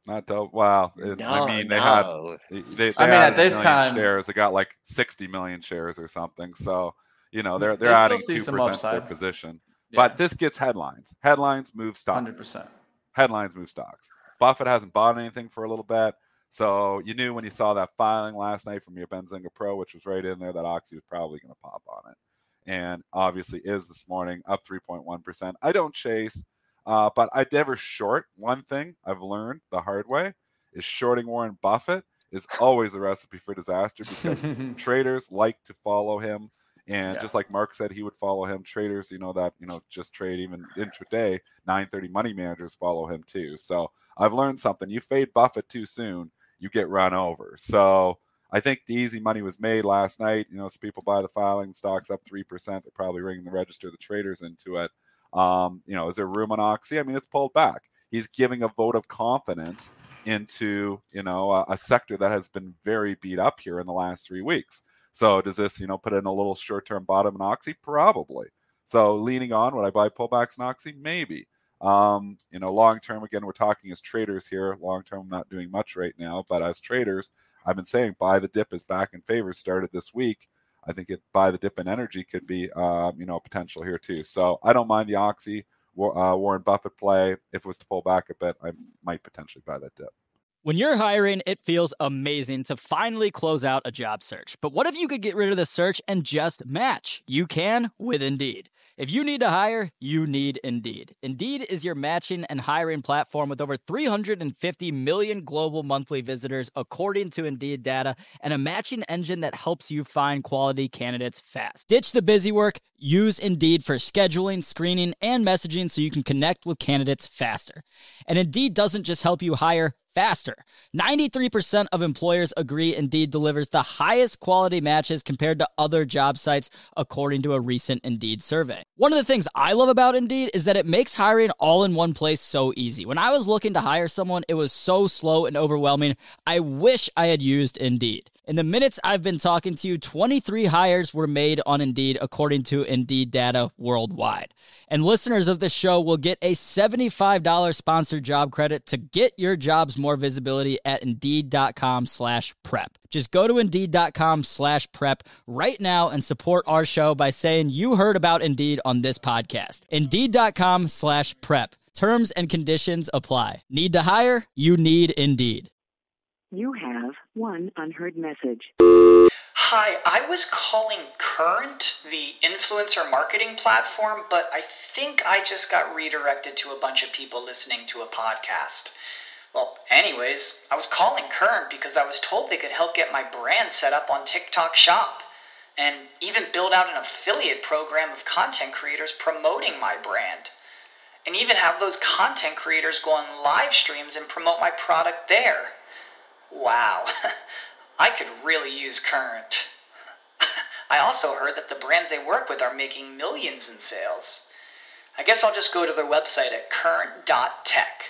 Not dope. Wow. It, No, I mean, they no. had, they, they I mean, had at a this million time- shares. They got like sixty million shares or something. So, you know, they're, they're They still adding see two some percent to their upside. position. Yeah. But this gets headlines. Headlines move stocks. one hundred percent. Headlines move stocks. Buffett hasn't bought anything for a little bit. So you knew when you saw that filing last night from your Benzinga Pro, which was right in there, that Oxy was probably going to pop on it. And obviously is this morning, up three point one percent. I don't chase, uh, but I never short. One thing I've learned the hard way is shorting Warren Buffett is always a recipe for disaster because traders like to follow him. And Yeah. just like Mark said, he would follow him. Traders, you know, that, you know, just trade even intraday, nine thirty money managers follow him too. So I've learned something. You fade Buffett too soon, you get run over. So I think the easy money was made last night. You know, so people buy the filing, stocks up three percent. They're probably ringing the register, the traders into it. Um, you know, is there room on Oxy? I mean, it's pulled back. He's giving a vote of confidence into, you know, a, a sector that has been very beat up here in the last three weeks. So does this, you know, put in a little short-term bottom in Oxy? Probably. So leaning on, would I buy pullbacks in Oxy? Maybe. Um, you know, long-term, again, we're talking as traders here. Long-term, I'm not doing much right now. But as traders, I've been saying buy the dip is back in favor. Started this week. I think it buy the dip in energy could be, uh, you know, potential here too. So I don't mind the Oxy uh, Warren Buffett play. If it was to pull back a bit, I might potentially buy that dip. When you're hiring, it feels amazing to finally close out a job search. But what if you could get rid of the search and just match? You can with Indeed. If you need to hire, you need Indeed. Indeed is your matching and hiring platform with over three hundred fifty million global monthly visitors, according to Indeed data, and a matching engine that helps you find quality candidates fast. Ditch the busy work. Use Indeed for scheduling, screening, and messaging so you can connect with candidates faster. And Indeed doesn't just help you hire faster. ninety-three percent of employers agree Indeed delivers the highest quality matches compared to other job sites, according to a recent Indeed survey. One of the things I love about Indeed is that it makes hiring all in one place so easy. When I was looking to hire someone, it was so slow and overwhelming. I wish I had used Indeed. In the minutes I've been talking to you, twenty-three hires were made on Indeed, according to Indeed data worldwide. And listeners of this show will get a seventy-five dollars sponsored job credit to get your jobs more visibility at Indeed.com slash prep. Just go to Indeed.com slash prep right now and support our show by saying you heard about Indeed on this podcast. Indeed.com slash prep. Terms and conditions apply. Need to hire? You need Indeed. You have one unheard message. Hi, I was calling Current, the influencer marketing platform, but I think I just got redirected to a bunch of people listening to a podcast. Well, anyways, I was calling Current because I was told they could help get my brand set up on TikTok Shop and even build out an affiliate program of content creators promoting my brand. And even have those content creators go on live streams and promote my product there. Wow, I could really use Current. I also heard that the brands they work with are making millions in sales. I guess I'll just go to their website at current dot tech.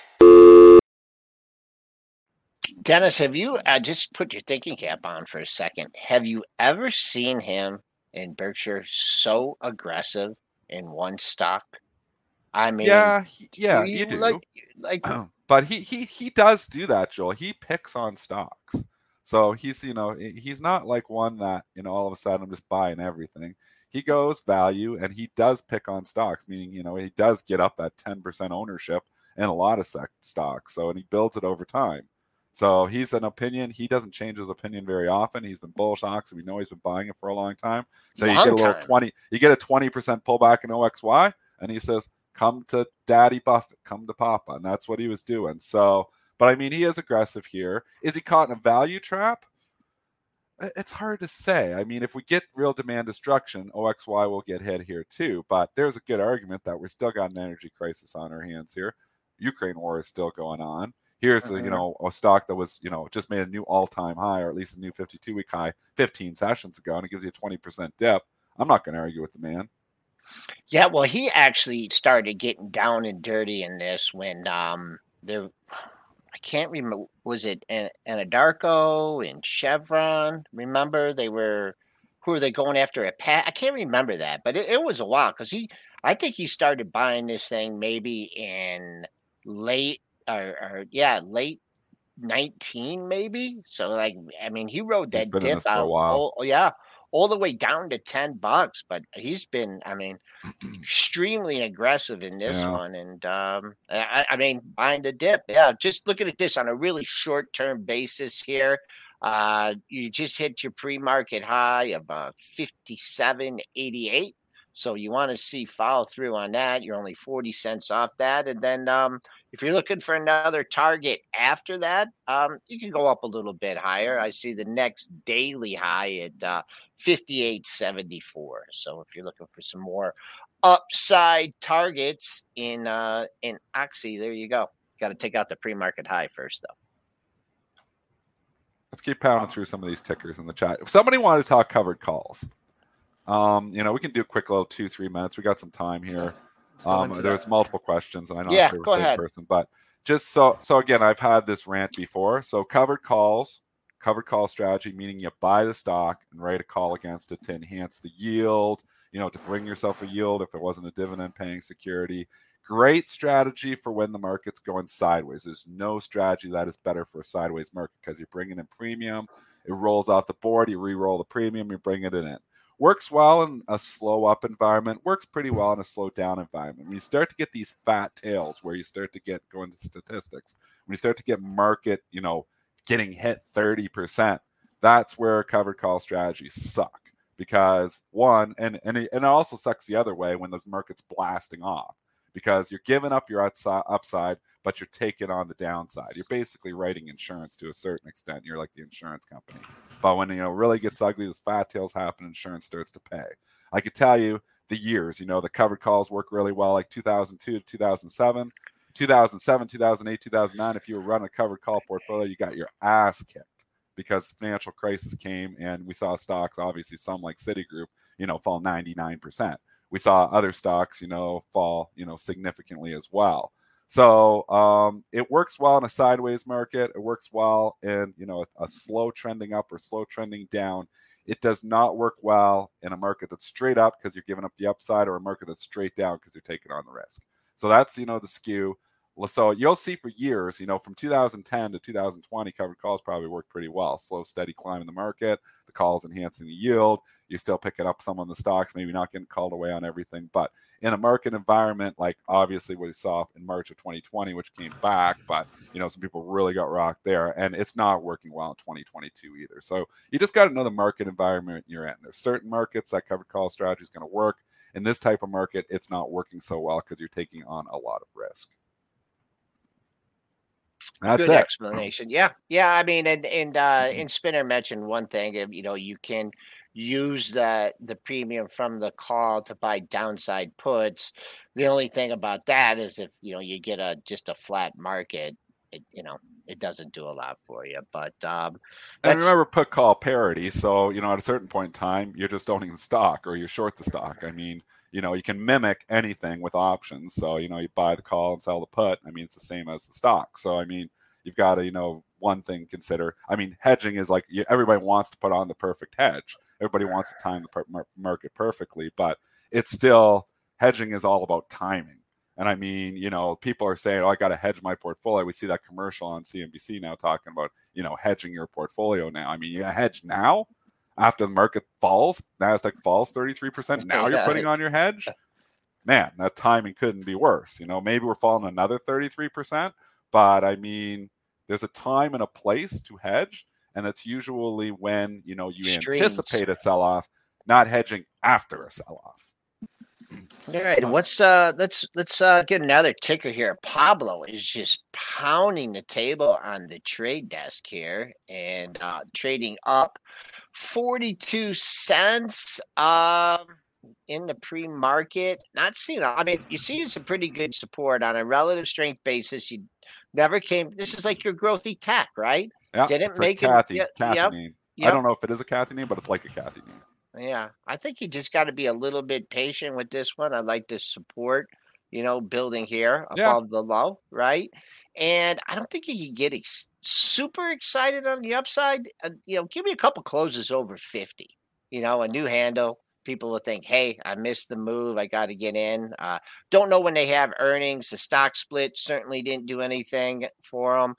Dennis, have you, uh, just put your thinking cap on for a second. Have you ever seen him in Berkshire so aggressive in one stock? I mean, yeah, he- yeah, you, you do. like, like But he he he does do that, Joel. He picks on stocks. So he's, you know, he's not like one that, you know, all of a sudden I'm just buying everything. He goes value and he does pick on stocks, meaning, you know, he does get up that ten percent ownership in a lot of sec- stocks. So, and he builds it over time. So he's an opinion. He doesn't change his opinion very often. He's been bullish stocks and we know he's been buying it for a long time. So Long you get a little time. twenty, you get a twenty percent pullback in O X Y and he says, come to Daddy Buffett, come to Papa. And that's what he was doing. So, but I mean, he is aggressive here. Is he caught in a value trap? It's hard to say. I mean, if we get real demand destruction, O X Y will get hit here too. But there's a good argument that we're still got an energy crisis on our hands here. Ukraine war is still going on. Here's Mhm. a, you know, a stock that was, you know, just made a new all-time high, or at least a new fifty-two week high fifteen sessions ago, and it gives you a twenty percent dip. I'm not going to argue with the man. Yeah, well, he actually started getting down and dirty in this when um there, I can't remember, was it An- Anadarko and Chevron? Remember they were, who were they going after? A pat? I can't remember that, but it, it was a while because he, I think he started buying this thing maybe in late or, or yeah, late nineteen maybe. So like, I mean, he rode He's that been in dip this for a out. while. Oh, yeah, all the way down to ten bucks. But he's been, I mean, extremely aggressive in this Yeah. one. And um, I, I mean, buying the dip. Yeah, just looking at this on a really short term basis here. Uh, you just hit your pre-market high of uh, fifty-seven eighty-eight. So you want to see follow through on that. You're only forty cents off that. And then um, if you're looking for another target after that, um, you can go up a little bit higher. I see the next daily high at uh, fifty-eight seventy-four. So if you're looking for some more upside targets in uh, in Oxy, there you go. Got to take out the pre-market high first, though. Let's keep pounding through some of these tickers in the chat. If somebody wanted to talk covered calls, um, you know, we can do a quick little two, three minutes. We got some time here. Um, there's that. multiple questions, and I'm not yeah, sure go the same ahead. person, but just so so again, I've had this rant before. So covered calls, covered call strategy, meaning you buy the stock and write a call against it to enhance the yield, you know, to bring yourself a yield if there wasn't a dividend paying security. Great strategy for when the market's going sideways. There's no strategy that is better for a sideways market because you're bringing in premium. It rolls off the board. You re-roll the premium. You bring it in. Works well in a slow up environment. Works pretty well in a slow down environment. When you start to get these fat tails where you start to get going to statistics, when you start to get market, you know, getting hit thirty percent, that's where covered call strategies suck. Because one, and, and, it, and it also sucks the other way when those market's blasting off. Because you're giving up your upside, but you're taking on the downside. You're basically writing insurance to a certain extent. You're like the insurance company. But when, you know, really gets ugly, this fat tails happen, insurance starts to pay. I could tell you the years, you know, the covered calls work really well, like two thousand two to two thousand seven, two thousand seven, two thousand eight, two thousand nine. If you were running a covered call portfolio, you got your ass kicked because financial crisis came and we saw stocks, obviously some like Citigroup, you know, fall ninety-nine percent. We saw other stocks, you know, fall, you know, significantly as well. So um, it works well in a sideways market. It works well in, you know, a, a slow trending up or slow trending down. It does not work well in a market that's straight up because you're giving up the upside, or a market that's straight down because you're taking on the risk. So that's, you know, the skew. So you'll see for years, you know, from two thousand ten to two thousand twenty, covered calls probably worked pretty well. Slow, steady climb in the market. The calls enhancing the yield. You're still picking up some on the stocks, maybe not getting called away on everything. But in a market environment, like obviously what we saw in March of twenty twenty, which came back, but, you know, some people really got rocked there. And it's not working well in twenty twenty-two either. So you just got to know the market environment you're in. There's certain markets that covered call strategy is going to work. In this type of market, it's not working so well because you're taking on a lot of risk. That's Good it. explanation. Yeah. Yeah. I mean, and, and, uh, and Spinner mentioned one thing, you know, you can use the, the premium from the call to buy downside puts. The only thing about that is if, you know, you get a, just a flat market, it, you know, it doesn't do a lot for you, but, um, and remember put call parity. So, you know, at a certain point in time, you're just owning the stock or you short the stock. I mean, you know, you can mimic anything with options. So, you know, you buy the call and sell the put. I mean, it's the same as the stock. So, I mean, you've got to, you know, one thing consider. I mean, hedging is like everybody wants to put on the perfect hedge. Everybody wants to time the per- market perfectly, but it's still, hedging is all about timing. And I mean, you know, people are saying, oh, I got to hedge my portfolio. We see that commercial on C N B C now talking about, you know, hedging your portfolio now. I mean, you hedge now after the market falls, NASDAQ falls thirty-three percent. Now you're putting on your hedge. Man, that timing couldn't be worse. You know, maybe we're falling another thirty-three percent, but I mean, there's a time and a place to hedge. And that's usually when, you know, you Streams. anticipate a sell-off, not hedging after a sell-off. All right, what's uh let's let's uh get another ticker here. Pablo is just pounding the table on the trade desk here and uh trading up forty-two cents um in the pre-market. Not seeing I mean, you see some pretty good support on a relative strength basis. You never came this is like your growthy tech, right? Yeah, Didn't make it Kathy, yep, Kathy yep, name. Yep. I don't know if it is a Kathy name, but it's like a Kathy name. Yeah, I think you just got to be a little bit patient with this one. I like this support, you know, building here above Yeah. the low, right? And I don't think you can get ex- super excited on the upside. Uh, you know, give me a couple closes over fifty, you know, a new handle. People will think, hey, I missed the move. I got to get in. Uh, don't know when they have earnings. The stock split certainly didn't do anything for them.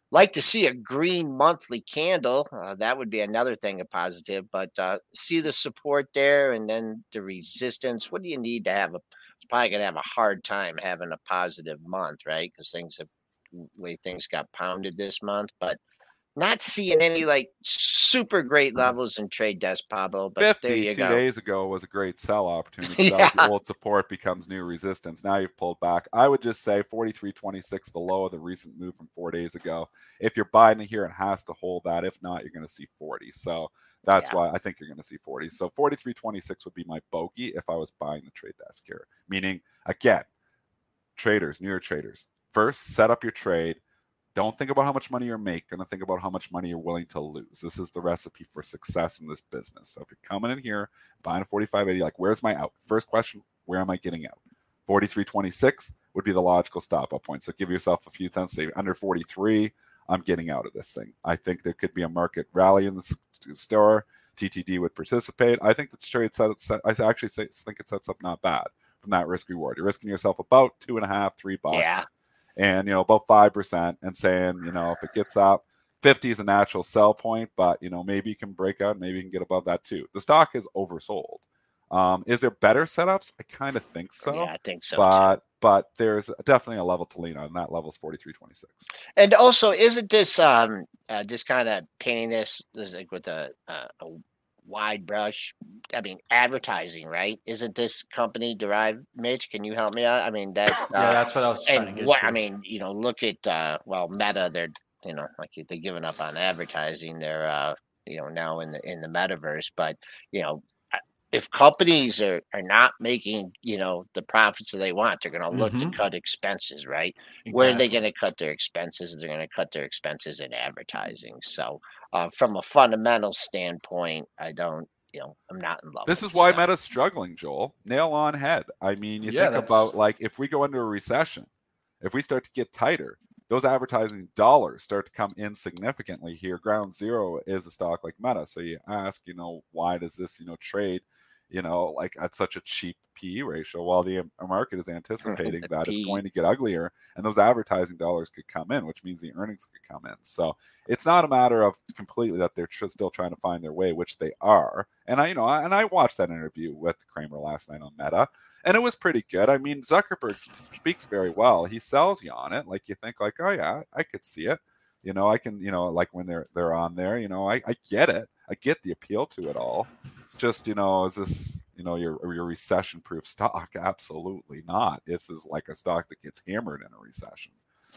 Like to see a green monthly candle. Uh, that would be another thing, a positive. But uh, see the support there, and then the resistance. What do you need to have a? It's probably gonna have a hard time having a positive month, right? Because things have way things got pounded this month, but not seeing any like super great levels in trade desk, Pablo. But there fifty you two go. days ago was a great sell opportunity. That was the old support becomes new resistance. Now you've pulled back. I would just say forty-three twenty-six, the low of the recent move from four days ago. If you're buying it here, it has to hold that. If not, you're going to see forty. So that's Yeah. why I think you're going to see forty. So forty-three twenty-six would be my bogey if I was buying the trade desk here. Meaning, again, traders, newer traders, first set up your trade. Don't think about how much money you're making. Think about how much money you're willing to lose. This is the recipe for success in this business. So if you're coming in here, buying a forty-five eighty, like, where's my out? First question, where am I getting out? forty-three twenty-six would be the logical stop-up point. So give yourself a few cents. Say under forty-three, I'm getting out of this thing. I think there could be a market rally in the store. T T D would participate. I think the trade set, set I actually say, think it sets up not bad from that risk reward. You're risking yourself about two and a half, three bucks. Yeah. And, you know, about five percent, and saying, you know, if it gets up, fifty is a natural sell point, but, you know, maybe you can break out, maybe you can get above that too. The stock is oversold. Um, is there better setups? I kind of think so. Yeah, I think so. But, too. but there's definitely a level to lean on, and that level is forty-three twenty-six. And also, isn't this um uh, just kind of painting this, this like with a, uh, a wide brush? I mean, advertising, right? Isn't this company derived? Mitch, can you help me out? I mean, that uh, Yeah, that's what I was trying to and get what to. I mean, you know, look at uh, well, Meta. They're you know like they're giving up on advertising. They're uh, you know now in the in the metaverse, but you know. If companies are, are not making, you know, the profits that they want, they're going to look Mhm. to cut expenses, right? Where are they Exactly. going to cut their expenses? They're going to cut their expenses in advertising. So, uh, from a fundamental standpoint, I don't, you know, I'm not in love. This with is the why stock. Meta's struggling, Joel. Nail on head. I mean, you Yeah, think that's- about, like, if we go into a recession, if we start to get tighter, those advertising dollars start to come in significantly here. Ground Zero is a stock like Meta. So you ask, you know, why does this, you know, trade, you know, like at such a cheap P E ratio, while the market is anticipating The that it's P E. going to get uglier, and those advertising dollars could come in, which means the earnings could come in. So it's not a matter of completely that they're tr- still trying to find their way, which they are. And I, you know, I, and I watched that interview with Kramer last night on Meta, and it was pretty good. I mean, Zuckerberg speaks very well. He sells you on it. Like, you think like, oh yeah, I could see it. You know, I can, you know, like when they're they're on there, you know, I, I get it. I get the appeal to it all. It's just, you know, is this, you know, your your recession proof stock? Absolutely not. This is like a stock that gets hammered in a recession.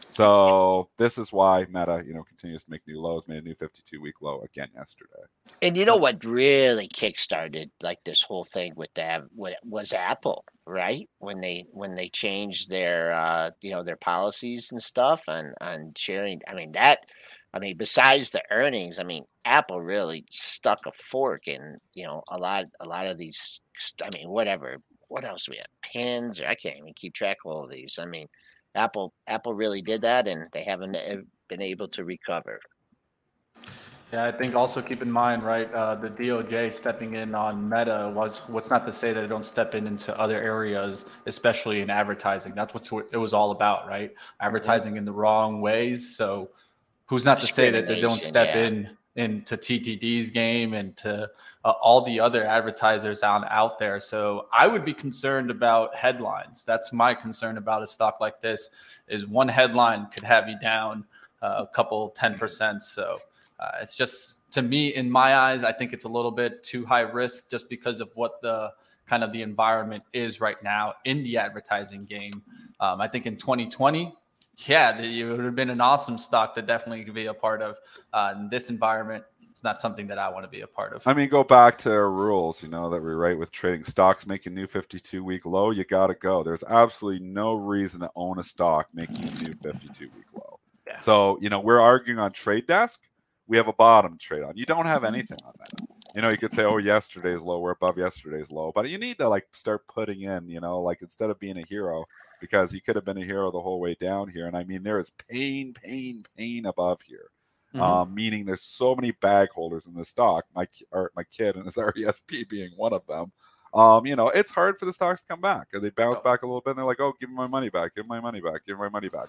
So this is why Meta, you know, continues to make new lows, made a new fifty-two week low again yesterday. And you know what really kickstarted like this whole thing with that was Apple, right? When they when they changed their uh, you know their policies and stuff on on sharing. I mean that. I mean, besides the earnings, I mean, Apple really stuck a fork in you know a lot a lot of these. I mean, whatever. What else do we have? Pins, or I can't even keep track of all of these. I mean, Apple Apple really did that, and they haven't been able to recover. Yeah, I think also keep in mind, right, uh, the D O J stepping in on Meta was what's not to say that they don't step in into other areas, especially in advertising. That's what it was all about, right? Advertising in the wrong ways. So who's not to say that they don't step yeah. in into T T D's game and to uh, all the other advertisers out, out there. So I would be concerned about headlines. That's my concern about a stock like this is one headline could have you down uh, a couple, ten percent. So uh, it's just, to me, in my eyes, I think it's a little bit too high risk just because of what the kind of the environment is right now in the advertising game. Um, I think in twenty twenty, yeah, it would have been an awesome stock to definitely be a part of. Uh, in this environment, it's not something that I want to be a part of. I mean, go back to our rules, you know, that we write with trading stocks making new fifty-two week low. You got to go. There's absolutely no reason to own a stock making a new fifty-two week low. Yeah. So, you know, we're arguing on Trade Desk. We have a bottom to trade on. You don't have anything on that. You know, you could say, oh, yesterday's low, we're above yesterday's low. But you need to, like, start putting in, you know, like, instead of being a hero, because you could have been a hero the whole way down here. And I mean, there is pain, pain, pain above here. Mm-hmm. Um, meaning there's so many bag holders in the stock, my or my kid and his R E S P being one of them. Um, you know, it's hard for the stocks to come back. They bounce back a little bit and they're like, oh, give me my money back, give me my money back, give me my money back.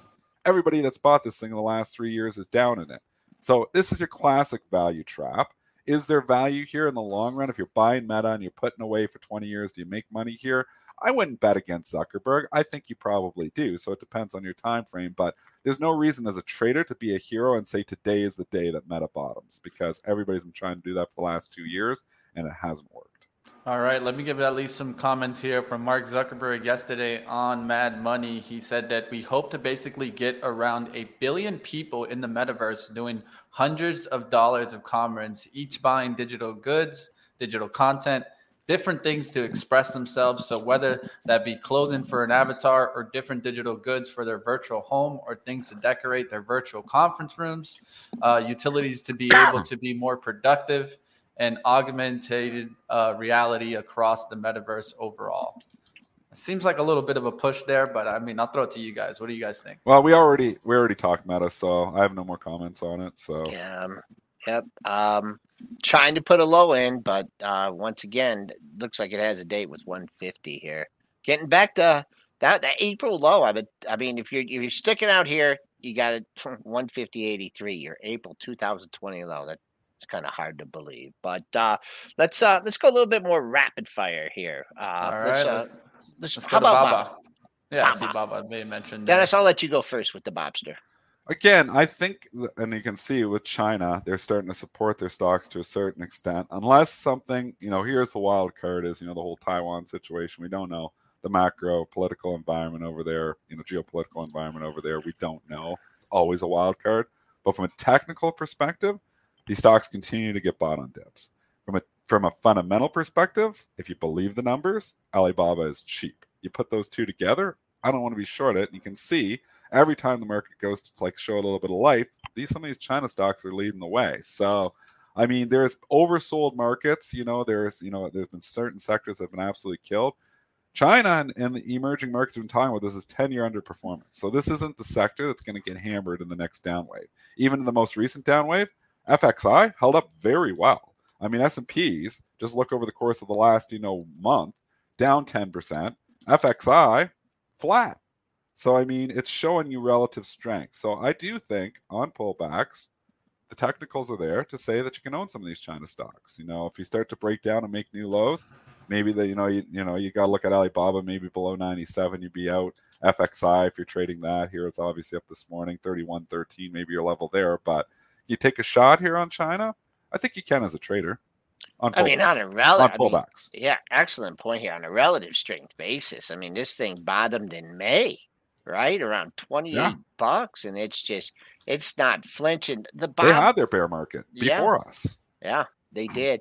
Everybody that's bought this thing in the last three years is down in it. So this is your classic value trap. Is there value here in the long run? If you're buying Meta and you're putting away for twenty years, do you make money here? I wouldn't bet against Zuckerberg. I think you probably do. So it depends on your time frame. But there's no reason as a trader to be a hero and say today is the day that Meta bottoms, because everybody's been trying to do that for the last two years and it hasn't worked. All right, let me give at least some comments here from Mark Zuckerberg yesterday on Mad Money. He said that we hope to basically get around a billion people in the metaverse doing hundreds of dollars of commerce, each buying digital goods, digital content, different things to express themselves. So whether that be clothing for an avatar or different digital goods for their virtual home or things to decorate their virtual conference rooms, uh, utilities to be able to be more productive, and augmented uh, reality across the metaverse overall. It seems like a little bit of a push there, but I mean, I'll throw it to you guys. What do you guys think? Well, we already we already talked Meta, so I have no more comments on it. So Yeah, um, yep. Um, trying to put a low in, but uh, once again, looks like it has a date with one fifty here. Getting back to that, that April low. I mean, I mean, if you're if you're sticking out here, you got it one fifty eighty-three. Your April two thousand twenty low. That It's kind of hard to believe, but uh, let's uh, let's go a little bit more rapid fire here. Uh, All right, let's, uh, let's, let's, let's how go to about Baba. Baba? Yeah, I Baba. see Baba may mention. Dennis, I'll let you go first with the Bobster. again, I think, and you can see with China, they're starting to support their stocks to a certain extent, unless something, you know, here's the wild card is, you know, the whole Taiwan situation. We don't know the macro political environment over there, you know, geopolitical environment over there. We don't know. It's always a wild card. But from a technical perspective, these stocks continue to get bought on dips. From a from a fundamental perspective, if you believe the numbers, Alibaba is cheap. You put those two together, I don't want to be short it. And you can see every time the market goes to like show a little bit of life, these some of these China stocks are leading the way. So, I mean, there's oversold markets. You know, there's you know there's been certain sectors that have been absolutely killed. China and, and the emerging markets we've been talking about, this is ten-year underperformance. So this isn't the sector that's going to get hammered in the next down wave. Even in the most recent down wave, F X I held up very well. I mean, S and P's, just look over the course of the last, you know, month, down ten percent. F X I, flat. So, I mean, it's showing you relative strength. So I do think on pullbacks, the technicals are there to say that you can own some of these China stocks. You know, if you start to break down and make new lows, maybe the, you know, you, you know, you got to look at Alibaba, maybe below ninety-seven, you'd be out. F X I, if you're trading that here, it's obviously up this morning, thirty-one thirteen, maybe your level there. But you take a shot here on China, I think you can as a trader. On I mean, on a relative, on pullbacks. I mean, yeah, excellent point here. On a relative strength basis, I mean, this thing bottomed in May, right around twenty-eight yeah. bucks, and it's just, it's not flinching. The bottom, they had their bear market before yeah. us. Yeah, they did.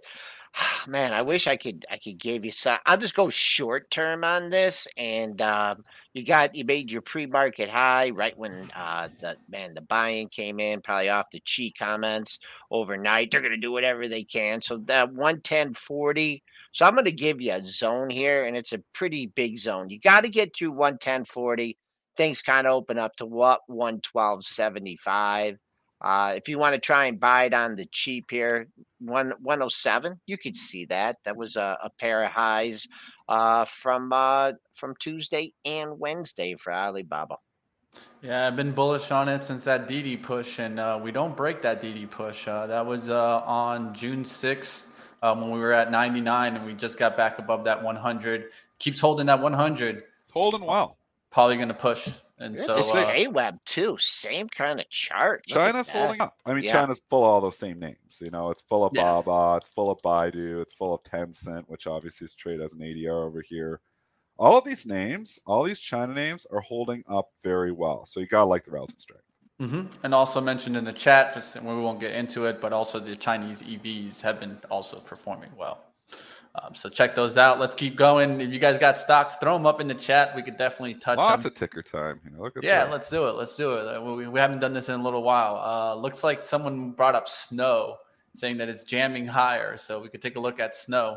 Man, I wish I could. I could give you some. I'll just go short term on this, and um, you got you made your pre market high right when uh, the man the buy-in came in, probably off the Chi comments overnight. They're going to do whatever they can. So that one ten forty. So I'm going to give you a zone here, and it's a pretty big zone. You got to get through one ten forty. Things kind of open up to what one twelve seventy-five. Uh, if you want to try and buy it on the cheap here, one one oh seven, you could see that. That was a, a pair of highs uh, from uh, from Tuesday and Wednesday for Alibaba. Yeah, I've been bullish on it since that D D push, and uh, we don't break that D D push. Uh, that was uh, on June sixth uh, when we were at ninety-nine, and we just got back above that one hundred. Keeps holding that one hundred. It's holding well. Probably going to push. And Good. so This uh, A W E B too, same kind of chart. Look China's at that. holding up. I mean, Yeah. China's full of all those same names. You know, it's full of Yeah. Baba, it's full of Baidu, it's full of Tencent, which obviously is traded as an A D R over here. All of these names, all these China names are holding up very well. So you got to like the relative strength. mhm. And also mentioned in the chat, just we won't get into it, but also the Chinese E Vs have been also performing well. Um, so check those out. Let's keep going. If you guys got stocks, throw them up in the chat. We could definitely touch Lots them. of ticker time. You know, look at Yeah, that. let's do it. Let's do it. Uh, We, we haven't done this in a little while. Uh, looks like someone brought up Snow, saying that it's jamming higher. So we could take a look at Snow,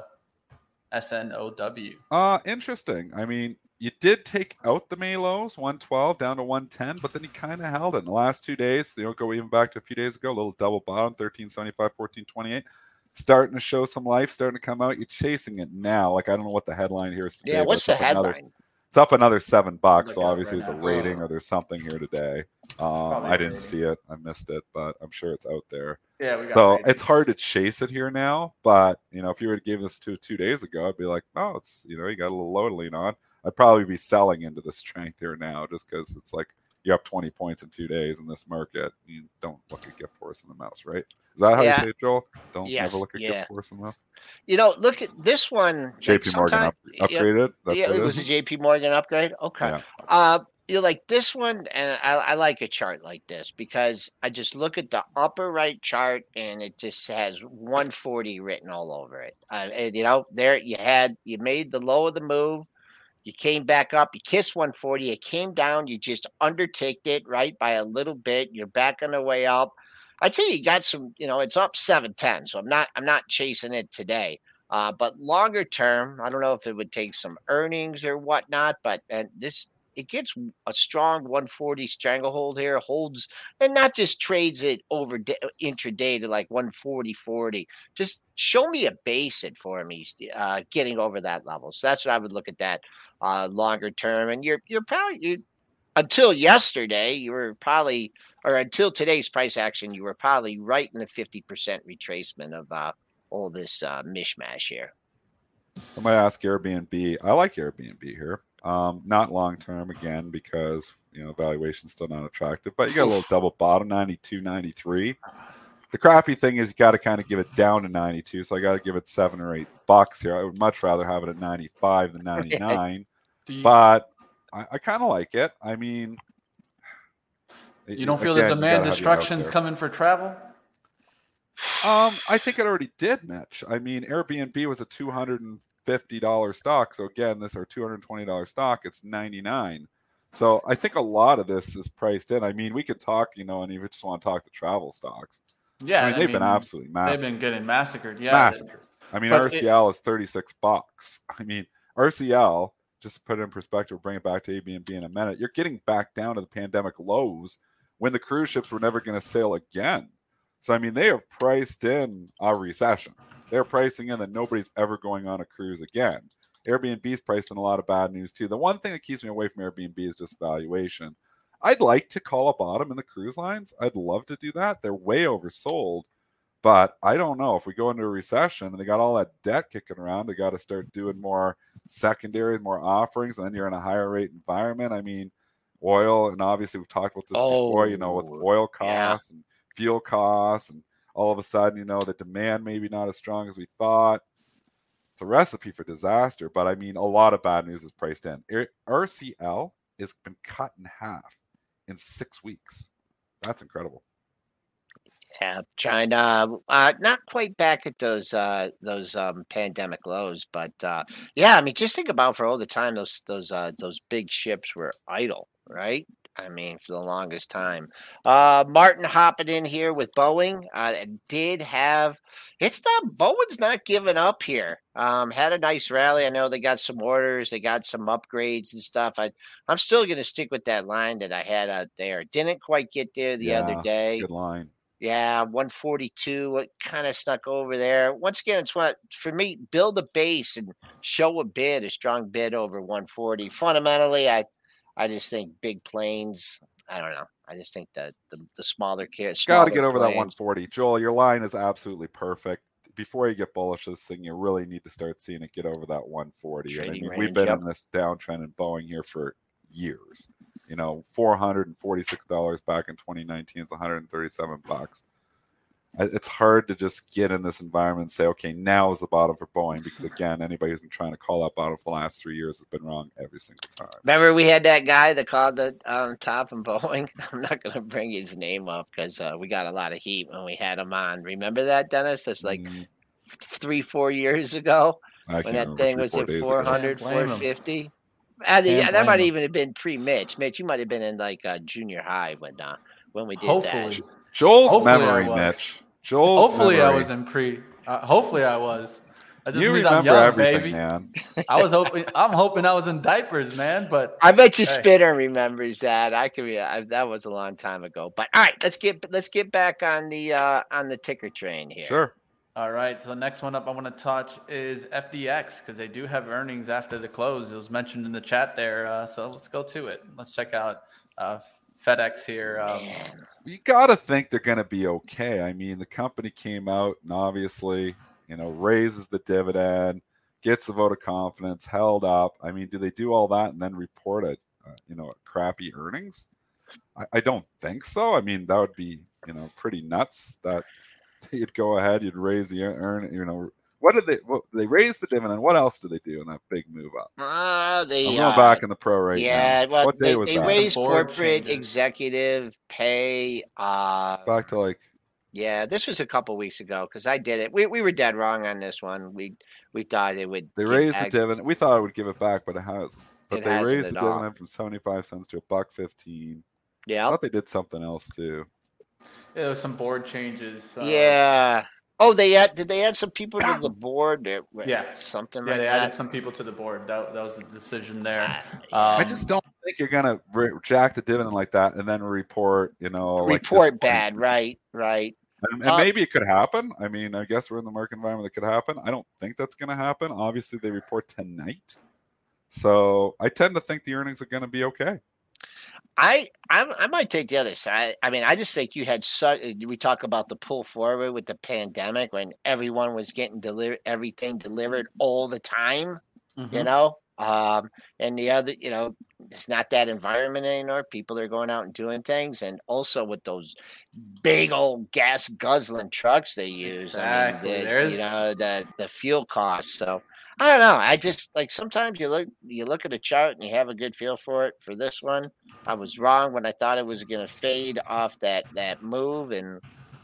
S N O W. Uh, interesting. I mean, you did take out the May lows, one twelve down to one ten, but then you kind of held it in the last two days. You know, go even back to a few days ago, a little double bottom, thirteen seventy-five, fourteen twenty-eight. Starting to show some life, starting to come out. You're chasing it now. Like, I don't know what the headline here is today. Yeah, but what's it's the up another- headline? It's up another seven bucks. So Look it up obviously right it's a now. rating or there's something here today. Um, Probably I a didn't rating. see it. I missed it, but I'm sure it's out there. Yeah, we got So ratings. it's hard to chase it here now. But you know, if you were to give this to two days ago, I'd be like, oh, it's you know, you got a little low to lean on. I'd probably be selling into the strength here now, just because it's like you're up twenty points in two days in this market. You don't look at gift horse in the mouse, right? Is that how Yeah. you say it, Joel? Don't Yes, never look at yeah. gift horse in the mouth. You know, look at this one. J P like Morgan sometime- up, yeah, upgraded. That's yeah, what it it was is. a J P Morgan upgrade. Okay. Yeah. Uh, you know, like this one, and I, I like a chart like this because I just look at the upper right chart and it just has one forty written all over it. Uh, and, you know, there you had, you made the low of the move. You came back up, you kissed one forty, it came down, you just undertaked it, right, by a little bit. You're back on the way up. I tell you, you got some, you know, it's up seven ten, so I'm not I'm not chasing it today. Uh, but longer term, I don't know if it would take some earnings or whatnot, but and this it gets a strong one forty stranglehold here, holds and not just trades it over day, intraday to like one forty forty. Just show me a base it for me, uh, getting over that level. So that's what I would look at that uh, longer term. And you're you're probably you, until yesterday, you were probably or until today's price action, you were probably right in the fifty percent retracement of uh, all this uh, mishmash here. Somebody asked Airbnb. I like Airbnb here. Um, not long term again because you know valuation's still not attractive, but you got a little double bottom ninety-two, ninety-three. The crappy thing is you got to kind of give it down to ninety-two, so I got to give it seven or eight bucks here. I would much rather have it at ninety-five than ninety-nine, Do you, but I, I kind of like it. I mean, you don't feel again, the you demand gotta have it out destruction's there. coming for travel? Um, I think it already did, Mitch. I mean, Airbnb was a two hundred fifty dollars stock. So again, this are two hundred twenty dollars stock. It's ninety-nine. So I think a lot of this is priced in. I mean, we could talk, you know, and if you just want to talk the travel stocks. Yeah, I mean, they've been absolutely massive. They've been getting massacred. Yeah, Massacred. I mean, But R C L is thirty-six bucks. I mean, R C L, just to put it in perspective, bring it back to Airbnb in a minute. You're getting back down to the pandemic lows when the cruise ships were never going to sail again. So, I mean, they have priced in a recession. They're pricing in that nobody's ever going on a cruise again. Airbnb's priced in a lot of bad news, too. The one thing that keeps me away from Airbnb is just valuation. I'd like to call a bottom in the cruise lines. I'd love to do that. They're way oversold. But I don't know. If we go into a recession and they got all that debt kicking around, they got to start doing more secondaries, more offerings, and then you're in a higher rate environment. I mean, oil, and obviously we've talked about this Oh, before, you know, with oil yeah. costs and fuel costs, and all of a sudden, you know, the demand maybe not as strong as we thought. It's a recipe for disaster, but I mean, a lot of bad news is priced in. R C L has been cut in half in six weeks. That's incredible. Yeah, China, uh, not quite back at those uh, those um, pandemic lows, but uh, yeah, I mean, just think about for all the time those those uh, those big ships were idle, right? I mean, for the longest time. Uh, Martin hopping in here with Boeing. Uh, did have it's not Boeing's not giving up here. Um, had a nice rally. I know they got some orders, they got some upgrades and stuff. I I'm still going to stick with that line that I had out there. Didn't quite get there the Yeah, other day. Good line. Yeah, one forty-two. It kind of snuck over there. Once again, it's what for me. Build a base and show a bid, a strong bid over one forty. Fundamentally, I, I just think big planes. I don't know. I just think that the the smaller carriers Got to get over that one forty. Joel, your line is absolutely perfect. Before you get bullish of this thing, you really need to start seeing it get over that one forty. And I Trading mean, range, we've been yep. in this downtrend in Boeing here for years. You know, four hundred forty-six dollars back in twenty nineteen. It's one hundred thirty-seven bucks. It's hard to just get in this environment and say, okay, now is the bottom for Boeing, because again, anybody who's been trying to call that bottom for the last three years has been wrong every single time. Remember, we had that guy that called the um, top in Boeing. I'm not going to bring his name up because uh, we got a lot of heat when we had him on. Remember that, Dennis? That's like Mm, three, four years ago I when can't that remember, thing three, was four at days ago. four hundred, Can't blame him. four fifty. And Can't that might blame him. even have been pre-Mitch. Mitch, you might have been in like uh, junior high when uh, when we did Hopefully. that. Joel's Hopefully I memory, was. Mitch. Joel's Hopefully I memory. was in pre. Uh, hopefully I was. That just You means I'm remember young, everything, baby. man. I was hoping. I'm hoping I was in diapers, man. But I bet you Hey. Spinner remembers that. I could be. I, that was a long time ago. But all right, let's get let's get back on the uh, on the ticker train here. Sure. All right, so the next one up I want to touch is F D X because they do have earnings after the close. It was mentioned in the chat there, uh, so let's go to it. Let's check out uh, FedEx here. Um, you got to think they're going to be okay. I mean, the company came out and obviously, you know, raises the dividend, gets the vote of confidence, held up. I mean, do they do all that and then report it, uh, you know, crappy earnings? I, I don't think so. I mean, that would be, you know, pretty nuts that you'd go ahead, you'd raise the earn, you know, what did they, what, they raised the dividend. What else did they do in that big move up? Uh, they, I'm going uh, back in the pro right yeah, now. well, What day they, was they that? raised Board corporate changes. executive pay. Uh, Back to like, yeah, this was a couple weeks ago because I did it. We we were dead wrong on this one. We we thought it would. they give raised back- the dividend. We thought it would give it back, but it hasn't. But It they hasn't raised the at all. dividend from seventy-five cents to a buck fifteen. I Yeah, thought they did something else too. there was some board changes. Uh, yeah. Oh, they add, did they add some people to the board? That, Yeah. something Yeah, like they that. added some people to the board. That, that was the decision there. Ah, Um, I just don't think you're gonna re- jack the dividend like that and then report, you know, like Report this- bad, right? Right. And, and Uh, maybe it could happen. I mean, I guess we're in the market environment that could happen. I don't think that's going to happen. Obviously, they report tonight, so I tend to think the earnings are going to be okay. I, I I might take the other side. I mean, I just think you had such. We talk about the pull forward with the pandemic when everyone was getting delivered, everything delivered all the time. mhm. You know, um, and the other, you know, it's not that environment anymore. People are going out and doing things, and also with those big old gas guzzling trucks they use. Exactly. I mean, the, There's- you know, the the fuel costs. So I don't know. I just like sometimes you look you look at a chart and you have a good feel for it. For this one, I was wrong when I thought it was going to fade off that that move, and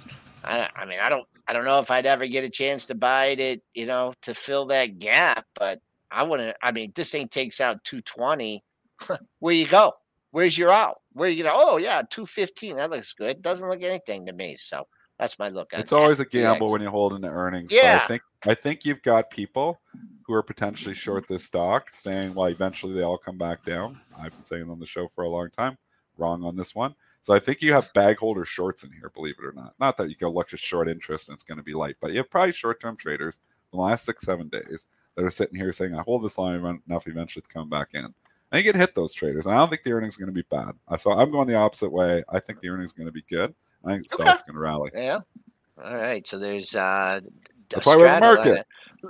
I I mean I don't I don't know if I'd ever get a chance to buy it, at, you know, to fill that gap, but I wouldn't. I mean, this thing takes out two twenty. Where you go? Where's your out? Where you know? Oh yeah, two fifteen. That looks good. Doesn't look anything to me. So that's my look at it. It's always a gamble when you hold into earnings. But Yeah. I think I think you've got people who are potentially short this stock, saying, "Well, eventually they all come back down." I've been saying on the show for a long time. Wrong on this one. So I think you have bag holder shorts in here, believe it or not. Not that you go look at short interest and it's going to be light, but you have probably short-term traders in the last six, seven days that are sitting here saying, "I hold this line enough, eventually it's coming back in." And you can hit those traders. And I don't think the earnings are going to be bad. So I'm going the opposite way. I think the earnings are going to be good. I think the Okay. stock's going to rally. Yeah. All right. So there's uh That's why we're in the straddle on market. it.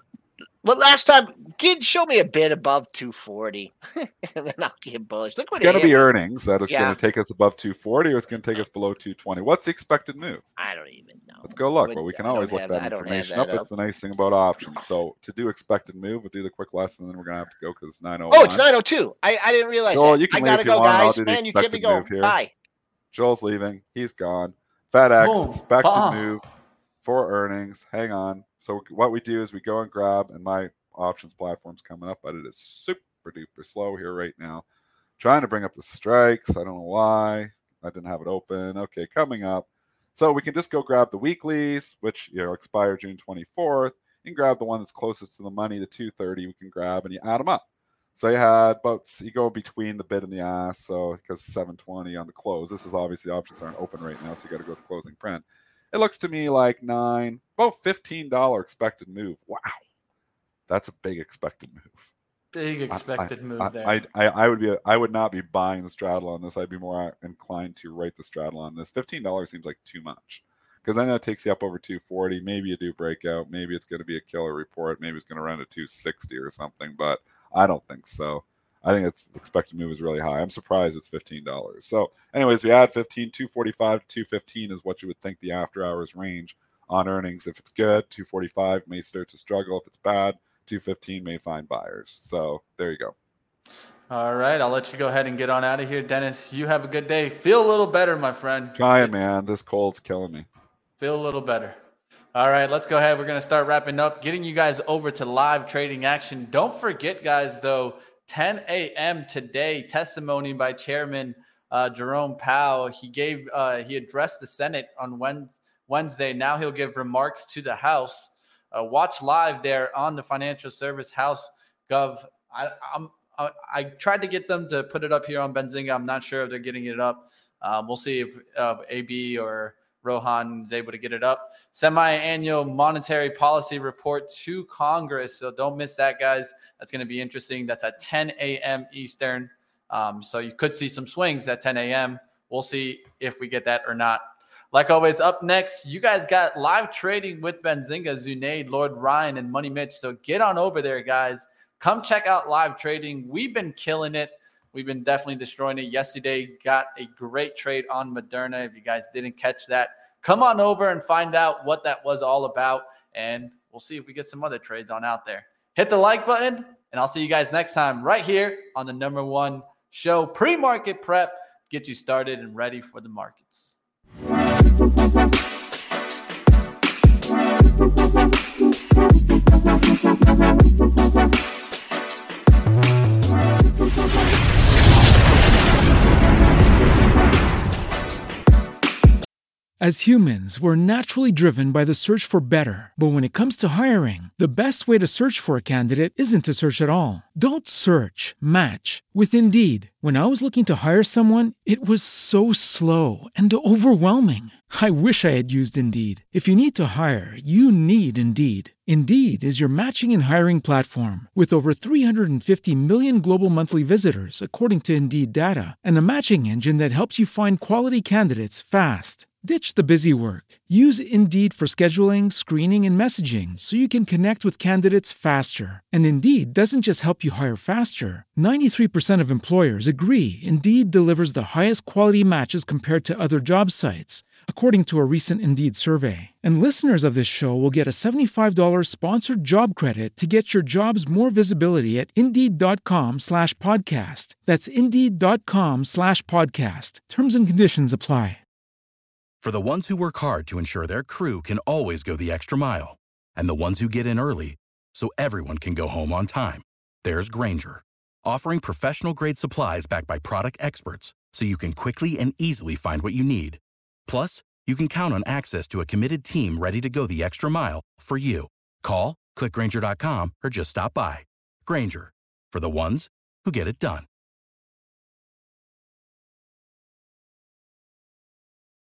Well, last time, kid, show me a bit above two forty, and then I'll get bullish. Look what It's going to it be hit. earnings that is Yeah. going to take us above two forty or it's going to take us below two twenty. What's the expected move? I don't even know. Let's go look. Would- But we can I don't always look have- that I don't have information that up. up. It's the nice thing about options. So to do expected move, we'll do the quick lesson, and then we're going to have to go because it's nine oh one. Oh, it's nine oh two. I, I didn't realize Joel, that. you can I leave gotta if you go, want, I'll guys. do the Man, you kept me expected going. move here. Bye. Joel's leaving. He's gone. FedEx, Boom. expected Bah. move for earnings. Hang on. So what we do is we go and grab, and my options platform's coming up, but it is super duper slow here right now. Trying to bring up the strikes. I don't know why. I didn't have it open. Okay, coming up. So we can just go grab the weeklies, which you know expire June twenty-fourth. You can grab the one that's closest to the money, the two thirty. We can grab and you add them up. So you had about you go between the bid and the ask. So because seven twenty on the close, this is obviously options aren't open right now, so you got to go with the closing print. It looks to me like nine, about fifteen dollar expected move. Wow, that's a big expected move. Big expected I, move I, there. I, I, I would be I would not be buying the straddle on this. I'd be more inclined to write the straddle on this. Fifteen dollars seems like too much because I know it takes you up over two forty. Maybe you do breakout. Maybe it's going to be a killer report. Maybe it's going to run to two sixty or something. But I don't think so. I think its expected move is really high. I'm surprised it's fifteen dollars. So, anyways, we add fifteen, two forty-five to two fifteen is what you would think the after hours range on earnings. If it's good, two forty-five may start to struggle. If it's bad, two fifteen may find buyers. So there you go. All right, I'll let you go ahead and get on out of here. Dennis, you have a good day. Feel a little better, my friend. Trying, man. This cold's killing me. Feel a little better. All right, let's go ahead. We're going to start wrapping up, getting you guys over to live trading action. Don't forget, guys, though, ten a.m. today, testimony by Chairman uh, Jerome Powell. He gave, uh, he addressed the Senate on Wednesday. Now he'll give remarks to the House. Uh, watch live there on the Financial Service House Gov. I, I'm, I, I tried to get them to put it up here on Benzinga. I'm not sure if they're getting it up. Um, we'll see if uh, A B or Rohan is able to get it up. Semi-annual monetary policy report to Congress. So don't miss that, guys. That's going to be interesting. That's at ten a.m. Eastern. Um, so you could see some swings at ten a.m. We'll see if we get that or not. Like always, up next, you guys got live trading with Benzinga, Zunaid, Lord Ryan, and Money Mitch. So get on over there, guys. Come check out live trading. We've been killing it. We've been definitely destroying it. Yesterday, got a great trade on Moderna. If you guys didn't catch that, come on over and find out what that was all about. And we'll see if we get some other trades on out there. Hit the like button, and I'll see you guys next time right here on the number one show, Pre-Market Prep. Get you started and ready for the markets. As humans, we're naturally driven by the search for better. But when it comes to hiring, the best way to search for a candidate isn't to search at all. Don't search, match with Indeed. When I was looking to hire someone, it was so slow and overwhelming. I wish I had used Indeed. If you need to hire, you need Indeed. Indeed is your matching and hiring platform with over three hundred fifty million global monthly visitors, according to Indeed data, and a matching engine that helps you find quality candidates fast. Ditch the busy work. Use Indeed for scheduling, screening, and messaging so you can connect with candidates faster. And Indeed doesn't just help you hire faster. ninety-three percent of employers agree Indeed delivers the highest quality matches compared to other job sites, according to a recent Indeed survey. And listeners of this show will get a seventy-five dollars sponsored job credit to get your jobs more visibility at Indeed.com slash podcast. That's Indeed.com slash podcast. Terms and conditions apply. For the ones who work hard to ensure their crew can always go the extra mile, and the ones who get in early so everyone can go home on time, there's Grainger, offering professional-grade supplies backed by product experts so you can quickly and easily find what you need. Plus, you can count on access to a committed team ready to go the extra mile for you. Call, click Grainger dot com, or just stop by. Grainger, for the ones who get it done.